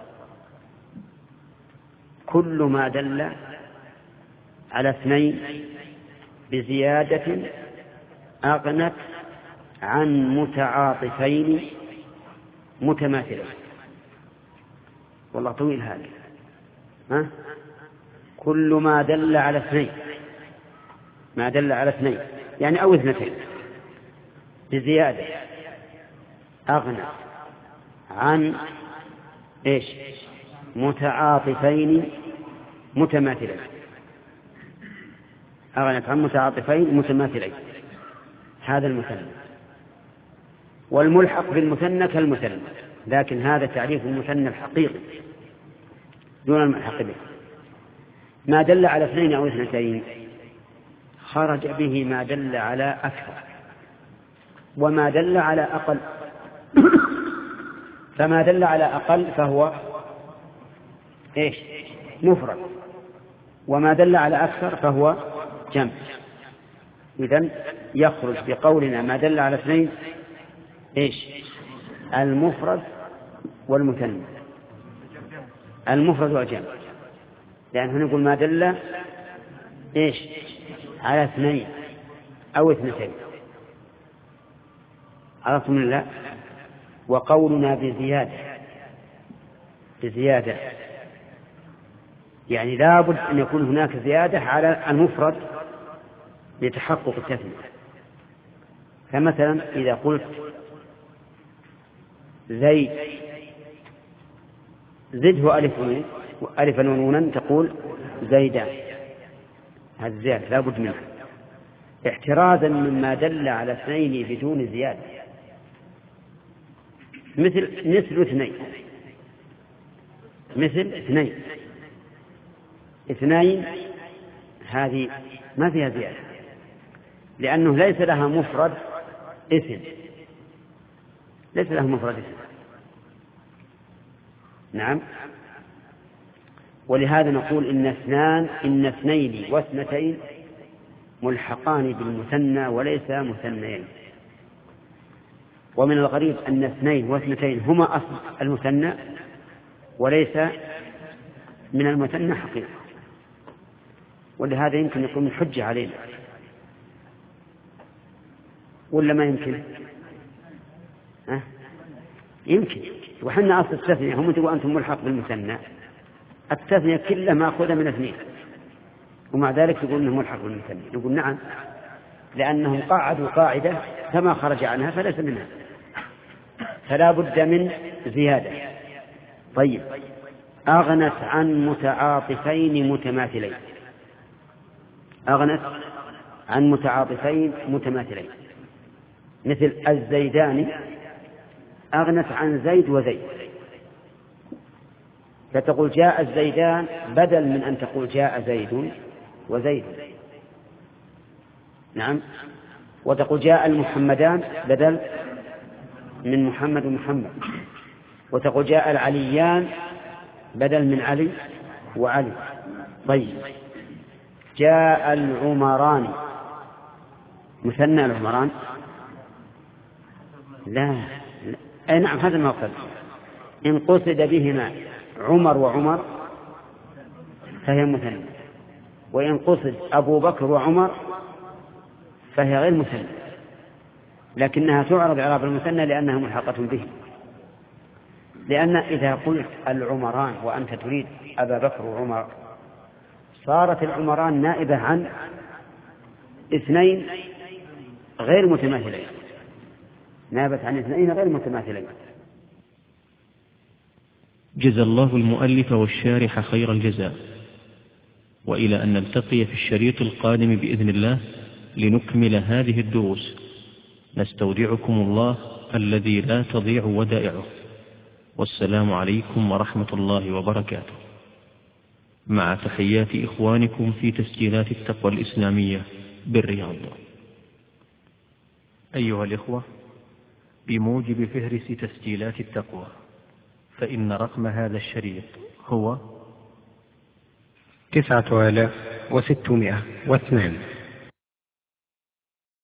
كل ما دل على اثنين بزيادة أغنت عن متعاطفين متماثلين. والله طويل هذا. ها؟ كل ما دل على اثنين، ما دل على اثنين يعني أو اثنتين بزيادة أغنى عن إيش؟ متعاطفين متماثلين. أغنت عن متعاطفين متماثلين، هذا المثنى. والملحق بالمثنى كالمثنى، لكن هذا تعريف المثنى الحقيقي دون الملحق به. ما دل على اثنين أو اثنتين خرج به ما دل على أكثر، وما دل على أقل. فما دل على أقل فهو إيش؟ مفرد، وما دل على أكثر فهو جمع. إذن يخرج بقولنا ما دل على اثنين إيش؟ المفرد والمثنى، المفرد والجمع، لأنه نقول ما دل إيش؟ على اثنين أو اثنتين. عرفتم الله؟ وقولنا بزيادة بزيادة يعني لابد أن يكون هناك زيادة على المفرد لتحقق التثنية. فمثلا إذا قلت زيد زده ألف ألفا ونونا تقول زيدان، هذا زيادة لابد منها احترازا مما دل على اثنين بدون زيادة، مثل مثل اثنين مثل اثنين اثنين هذه ما فيها زيادة، لأنه ليس لها مفرد اسم، ليس لها مفرد اسم. نعم. ولهذا نقول إن اثنان إن اثنين واثنتين ملحقان بالمثنى وليس مثنيين. ومن الغريب أن اثنين واثنتين هما أصل المثنى وليس من المثنى حقيقة، ولهذا يمكن يكون من حجة علينا، ولا ما يمكن؟ ها؟ يمكن. وحنا أصل التثنية هم تقول أنتم ملحق بالمثنى، التثنية كلها مأخوذة من اثنين، ومع ذلك تقول أنه ملحق بالمثنى. نقول نعم، لأنهم قاعدوا قاعدة فما خرج عنها فليس منها، فلا بد من زيادة. طيب، أغنت عن متعاطفين متماثلين، أغنت عن متعاطفين متماثلين مثل الزيدان أغنت عن زيد وزيد، فتقول جاء الزيدان بدل من أن تقول جاء زيد وزيد. نعم. وتقول جاء المحمدان بدل من محمد ومحمد، وتقول جاء العليان بدل من علي وعلي، طيب، جاء العمران مثنى العمران؟ لا, لا. أي نعم، هذا المقصد. إن قصد بهما عمر وعمر فهي مثنى، وإن قصد أبو بكر وعمر فهي غير مثنى، لكنها تعرض إعراب المثنى لأنها ملحقة به. لأن إذا قلت العمران وأنت تريد أبا بكر وعمر صارت العمران نائبة عن اثنين غير متماثلين، نابت عن اثنين غير متماثلين. جزى الله المؤلف والشارح خير الجزاء، وإلى أن نلتقي في الشريط القادم بإذن الله لنكمل هذه الدروس، نستودعكم الله الذي لا تضيع ودائعه، والسلام عليكم ورحمة الله وبركاته، مع تحيات إخوانكم في تسجيلات التقوى الإسلامية بالرياض. أيها الإخوة، بموجب فهرس تسجيلات التقوى، فإن رقم هذا الشريط هو تسعة آلاف وستمائة واثنان.